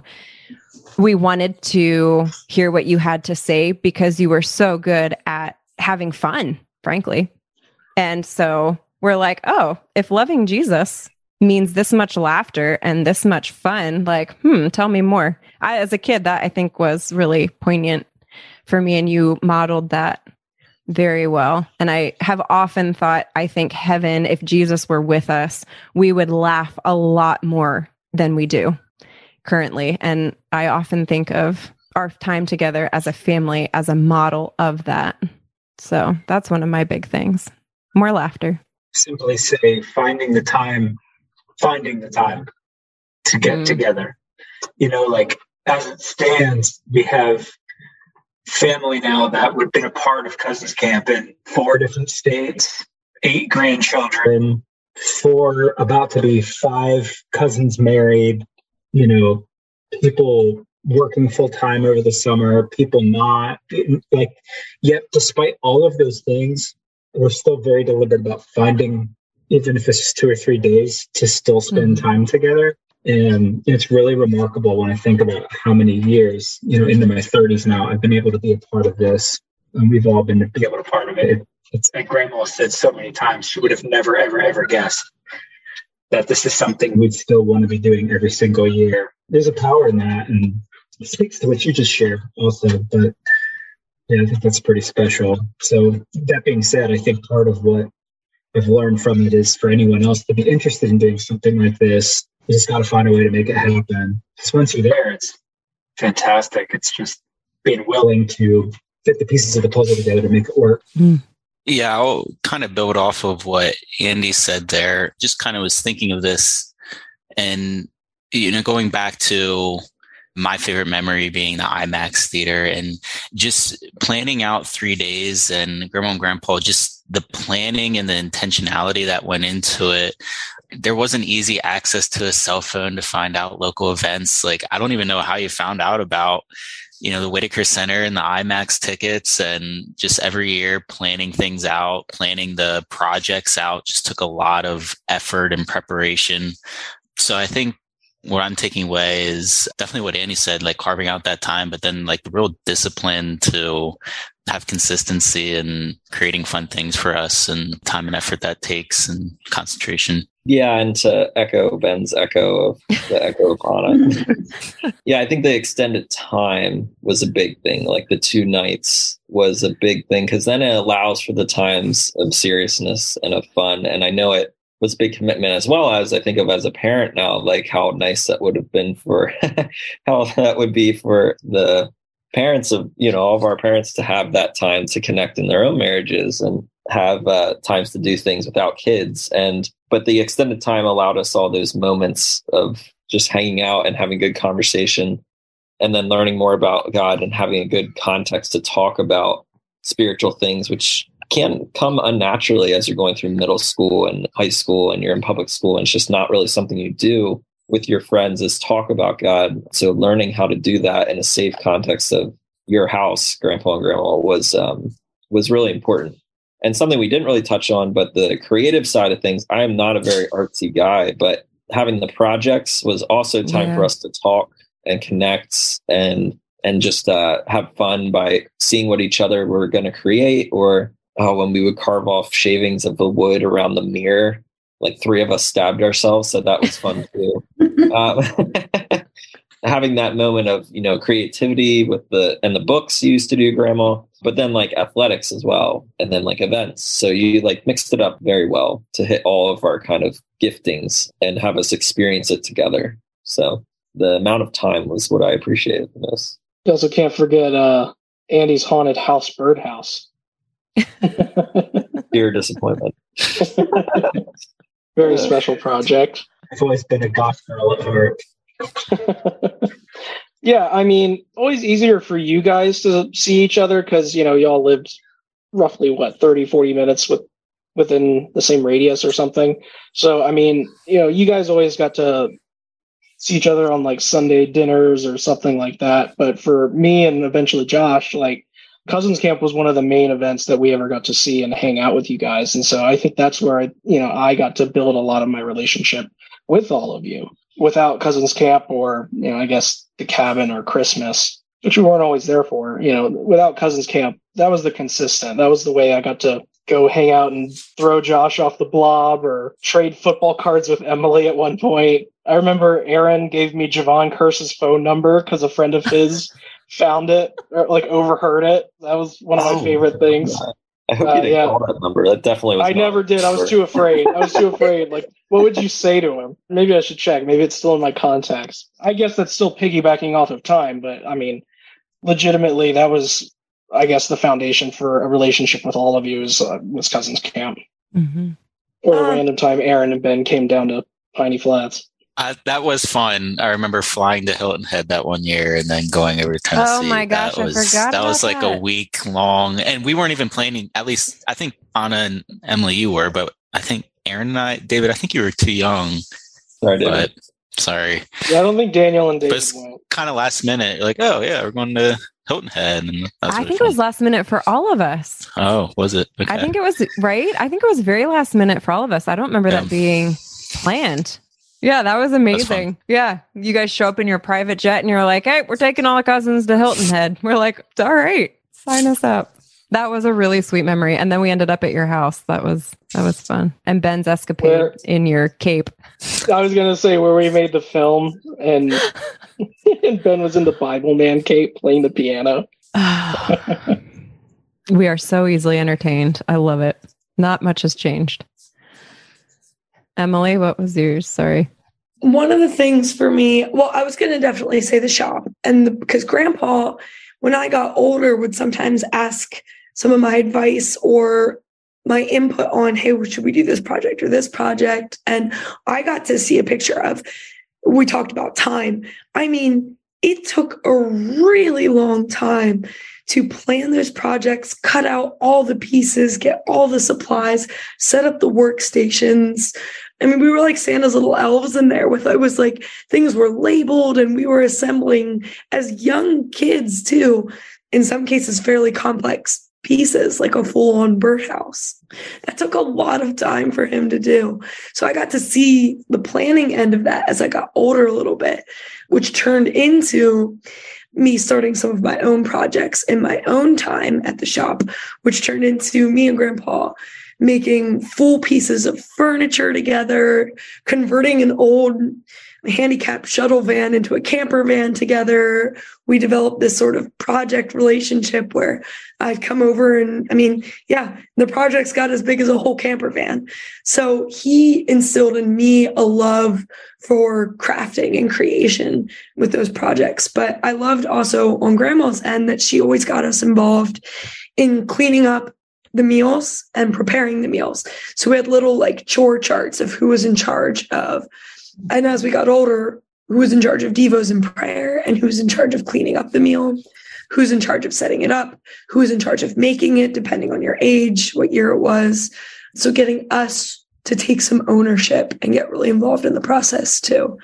we wanted to hear what you had to say because you were so good at having fun, frankly. And so we're like, oh, if loving Jesus means this much laughter and this much fun, like, hmm, tell me more. I, as a kid, that I think was really poignant for me, and you modeled that very well. And I have often thought, I think heaven, if Jesus were with us, we would laugh a lot more than we do currently. And I often think of our time together as a family as a model of that. So that's one of my big things. More laughter.
Simply say, finding the time, finding the time to get mm. together. You know, like as it stands, we have family now that would have been a part of Cousins Camp in four different states, eight grandchildren, four about to be five cousins married, you know, people working full time over the summer, people not, like, yet despite all of those things, we're still very deliberate about finding, even if it's just two or three days, to still spend mm-hmm. time together. And it's really remarkable when I think about how many years, you know, into my thirties now, I've been able to be a part of this. And we've all been be able to be a part of it. It's like Grandma said so many times, she would have never, ever, ever guessed that this is something we'd still want to be doing every single year. There's a power in that. And it speaks to what you just shared also. But yeah, I think that's pretty special. So that being said, I think part of what I've learned from it is for anyone else to be interested in doing something like this, you just got to find a way to make it happen. Because once you're there, it's fantastic. It's just being willing to fit the pieces of the puzzle together to make it work.
Mm.
Yeah, I'll kind of build off of what Andy said there. Just kind of was thinking of this and, you know, going back to my favorite memory being the IMAX theater and just planning out three days and Grandma and Grandpa, just the planning and the intentionality that went into it. There wasn't easy access to a cell phone to find out local events. Like, I don't even know how you found out about, you know, the Whitaker Center and the IMAX tickets, and just every year planning things out, planning the projects out just took a lot of effort and preparation. So I think what I'm taking away is definitely what Andy said, like carving out that time, but then like the real discipline to have consistency and creating fun things for us and time and effort that takes and concentration.
Yeah, and to echo Ben's echo of the echo of Anna. Yeah, I think the extended time was a big thing. Like the two nights was a big thing because then it allows for the times of seriousness and of fun. And I know it was a big commitment, as well as I think of as a parent now, like how nice that would have been for how that would be for the parents of, you know, all of our parents to have that time to connect in their own marriages and have uh, times to do things without kids. And but the extended time allowed us all those moments of just hanging out and having good conversation, and then learning more about God and having a good context to talk about spiritual things, which can come unnaturally as you're going through middle school and high school and you're in public school, and it's just not really something you do with your friends, is talk about God. So learning how to do that in a safe context of your house, grandpa and grandma, was um, was really important. And something we didn't really touch on, but the creative side of things, I am not a very artsy guy, but having the projects was also time yeah. for us to talk and connect and and just uh, have fun by seeing what each other were going to create. Or oh, when we would carve off shavings of the wood around the mirror, like three of us stabbed ourselves. So that was fun too. um, having that moment of, you know, creativity with the, and the books you used to do, Grandma, but then like athletics as well. And then like events. So you like mixed it up very well to hit all of our kind of giftings and have us experience it together. So the amount of time was what I appreciated the most.
You also can't forget uh, Andy's haunted house birdhouse.
Pure disappointment.
Very special project.
I've always been a goth girl at heart.
Yeah, I mean, always easier for you guys to see each other because, you know, y'all lived roughly, what, thirty, forty minutes with within the same radius or something. So, I mean, you know, you guys always got to see each other on like Sunday dinners or something like that. But for me and eventually Josh, like Cousins Camp was one of the main events that we ever got to see and hang out with you guys. And so I think that's where, I, you know, I got to build a lot of my relationship with all of you. Without Cousins Camp or, you know, I guess the cabin or Christmas, which we weren't always there for, you know, without Cousins Camp, that was the consistent. That was the way I got to go hang out and throw Josh off the blob or trade football cards with Emily at one point. I remember Aaron gave me Javon Curse's phone number because a friend of his found it or like overheard it. That was one of my oh, favorite things.
God. I hope uh, you didn't yeah. call that number. That definitely was.
I never did. I was too afraid. I was too afraid. Like, what would you say to him? Maybe I should check. Maybe it's still in my contacts. I guess that's still piggybacking off of time, but I mean, legitimately, that was, I guess, the foundation for a relationship with all of you is uh, was Cousins Camp. Mm-hmm. Or a uh, random time, Aaron and Ben came down to Piney Flats.
Uh, that was fun. I remember flying to Hilton Head that one year and then going over to Tennessee.
Oh my gosh,
that was,
I forgot
That
about
was like
that.
a week long, and we weren't even planning. At least I think Anna and Emily, you were, but I think Aaron and I, David, I think you were too young.
Sorry, David.
But, sorry.
Yeah, I don't think Daniel and David
went. Kind of last minute. Like, oh yeah, we're going to Hilton Head. And
I really think fun. It was last minute for all of us.
Oh, was it? Okay.
I think it was, right? I think it was very last minute for all of us. I don't remember yeah. that being planned. Yeah, that was amazing. Yeah. You guys show up in your private jet and you're like, hey, we're taking all the cousins to Hilton Head. We're like, all right, sign us up. That was a really sweet memory. And then we ended up at your house. That was that was fun. And Ben's escapade where, in your cape.
I was going to say where we made the film and, and Ben was in the Bible Man cape playing the piano.
We are so easily entertained. I love it. Not much has changed. Emily, what was yours? Sorry.
One of the things for me, well, I was going to definitely say the shop. And the, because Grandpa, when I got older, would sometimes ask some of my advice or my input on, hey, should we do this project or this project? And I got to see a picture of, we talked about time. I mean, it took a really long time to plan those projects, cut out all the pieces, get all the supplies, set up the workstations. I mean, we were like Santa's little elves in there with, it was like things were labeled and we were assembling as young kids too, in some cases, fairly complex pieces, like a full-on birdhouse. That took a lot of time for him to do. So I got to see the planning end of that as I got older a little bit, which turned into me starting some of my own projects in my own time at the shop, which turned into me and Grandpa making full pieces of furniture together, converting an old handicapped shuttle van into a camper van together. We developed this sort of project relationship where I'd come over and, I mean, yeah, the projects got as big as a whole camper van. So he instilled in me a love for crafting and creation with those projects. But I loved also on Grandma's end that she always got us involved in cleaning up the meals and preparing the meals. So we had little like chore charts of who was in charge of. And as we got older, who was in charge of devos and prayer, and who's in charge of cleaning up the meal, who's in charge of setting it up, who's in charge of making it, depending on your age, what year it was. So getting us to take some ownership and get really involved in the process too.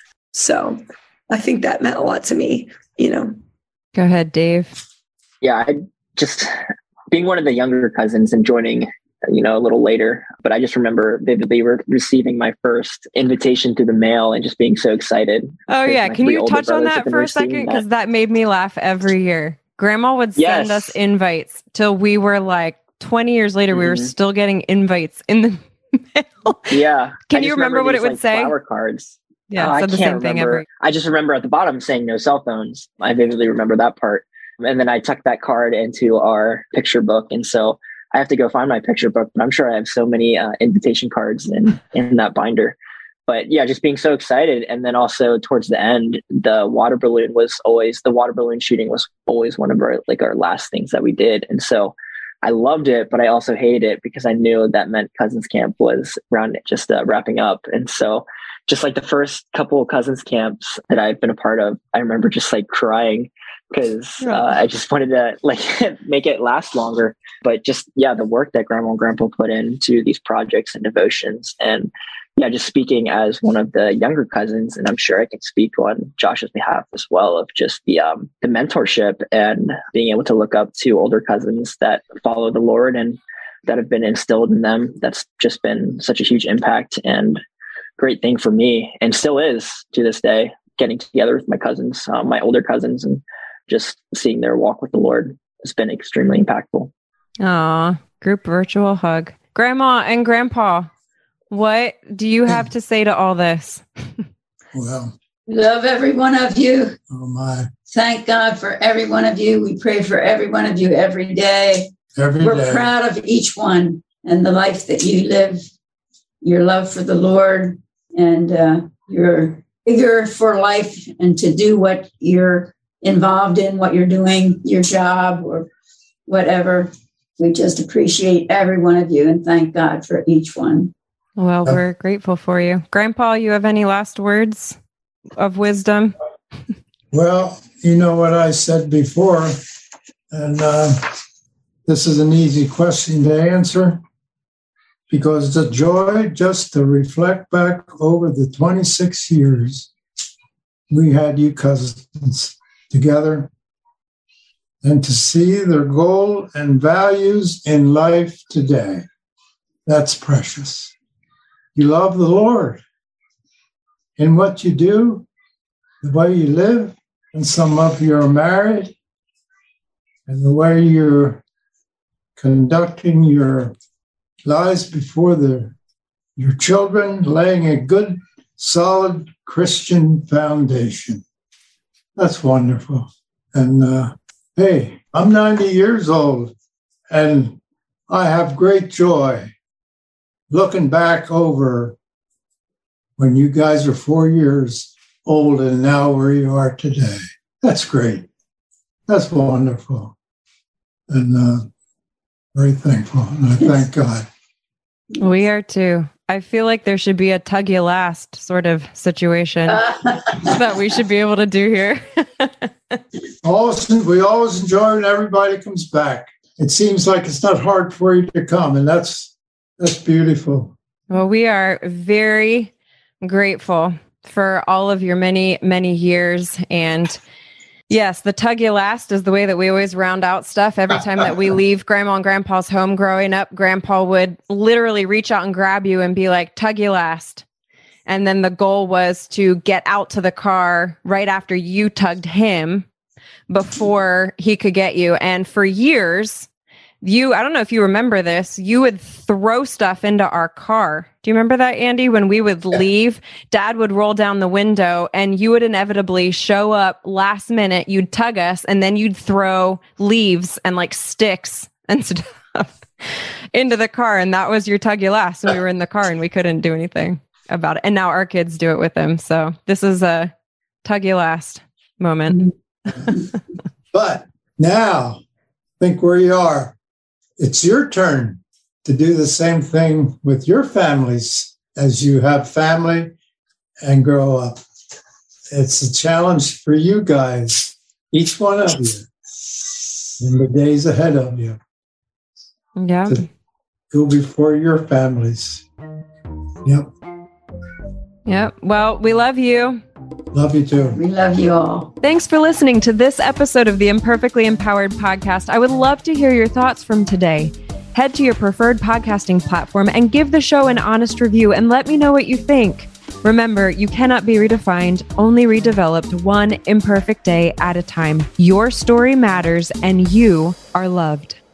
So I think that meant a lot to me, you know.
Go ahead, Dave.
Yeah, I just being one of the younger cousins and joining you know, a little later. But I just remember vividly re- receiving my first invitation through the mail and just being so excited.
Oh, yeah. Can you touch on that for a second? Because that. that made me laugh every year. Grandma would send yes. us invites till we were like twenty years later. Mm-hmm. We were still getting invites in the mail.
Yeah.
Can you remember, remember what
these,
it would
like,
say?
Flower cards.
Yeah.
Uh, I can't the same remember. Thing every- I just remember at the bottom saying no cell phones. I vividly remember that part. And then I tucked that card into our picture book. And so I have to go find my picture book, but I'm sure I have so many uh, invitation cards in, in that binder. But yeah, just being so excited. And then also towards the end, the water balloon was always, the water balloon shooting was always one of our, like our last things that we did. And so I loved it, but I also hated it because I knew that meant Cousins Camp was around just uh, wrapping up. And so just like the first couple of Cousins Camps that I've been a part of, I remember just like crying because uh, I just wanted to like make it last longer. But just, yeah, the work that Grandma and Grandpa put into these projects and devotions. And yeah, just speaking as one of the younger cousins, and I'm sure I can speak on Josh's behalf as well, of just the um, the mentorship and being able to look up to older cousins that follow the Lord and that have been instilled in them. That's just been such a huge impact and great thing for me, and still is to this day, getting together with my cousins, um, my older cousins, and just seeing their walk with the Lord has been extremely impactful.
Aw, group virtual hug. Grandma and Grandpa, what do you have to say to all this?
Well,
we love every one of you.
Oh my.
Thank God for every one of you. We pray for every one of you every day.
Every
We're
day.
proud of each one and the life that you live, your love for the Lord, and uh, you're eager for life and to do what you're involved in, what you're doing, your job or whatever. We just appreciate every one of you and thank God for each one.
Well, we're grateful for you. Grandpa, you have any last words of wisdom?
Well, you know what I said before, and uh, this is an easy question to answer because it's a joy just to reflect back over the twenty-six years we had you cousins together and to see their goal and values in life today. That's precious. You love the Lord in what you do, the way you live, and some of you are married, and the way you're conducting your lives before the, your children, laying a good, solid Christian foundation. That's wonderful. And uh, hey, I'm ninety years old, and I have great joy looking back over when you guys are four years old and now where you are today. That's great. That's wonderful. And uh, very thankful. And I thank God.
We are too. I feel like there should be a tug you last sort of situation that we should be able to do here.
always, we always enjoy when everybody comes back. It seems like it's not hard for you to come, and that's that's beautiful.
Well, we are very grateful for all of your many, many years. And yes, the tug you last is the way that we always round out stuff. Every time that we leave Grandma and Grandpa's home growing up, Grandpa would literally reach out and grab you and be like, tug you last. And then the goal was to get out to the car right after you tugged him before he could get you. And for years, you, I don't know if you remember this, you would throw stuff into our car. Do you remember that, Andy? When we would leave, Dad would roll down the window and you would inevitably show up last minute. You'd tug us and then you'd throw leaves and like sticks and stuff into the car. And that was your tug you last. So we were in the car and we couldn't do anything about it. And now our kids do it with them. So this is a tug you last moment.
But now, think where you are. It's your turn to do the same thing with your families as you have family and grow up. It's a challenge for you guys, each one of you, in the days ahead of you.
Yeah.
To go before your families. Yep.
Yep. Well, we love you.
Love you too.
We love you all.
Thanks for listening to this episode of the Imperfectly Empowered podcast. I would love to hear your thoughts from today. Head to your preferred podcasting platform and give the show an honest review and let me know what you think. Remember, you cannot be redefined, only redeveloped one imperfect day at a time. Your story matters and you are loved.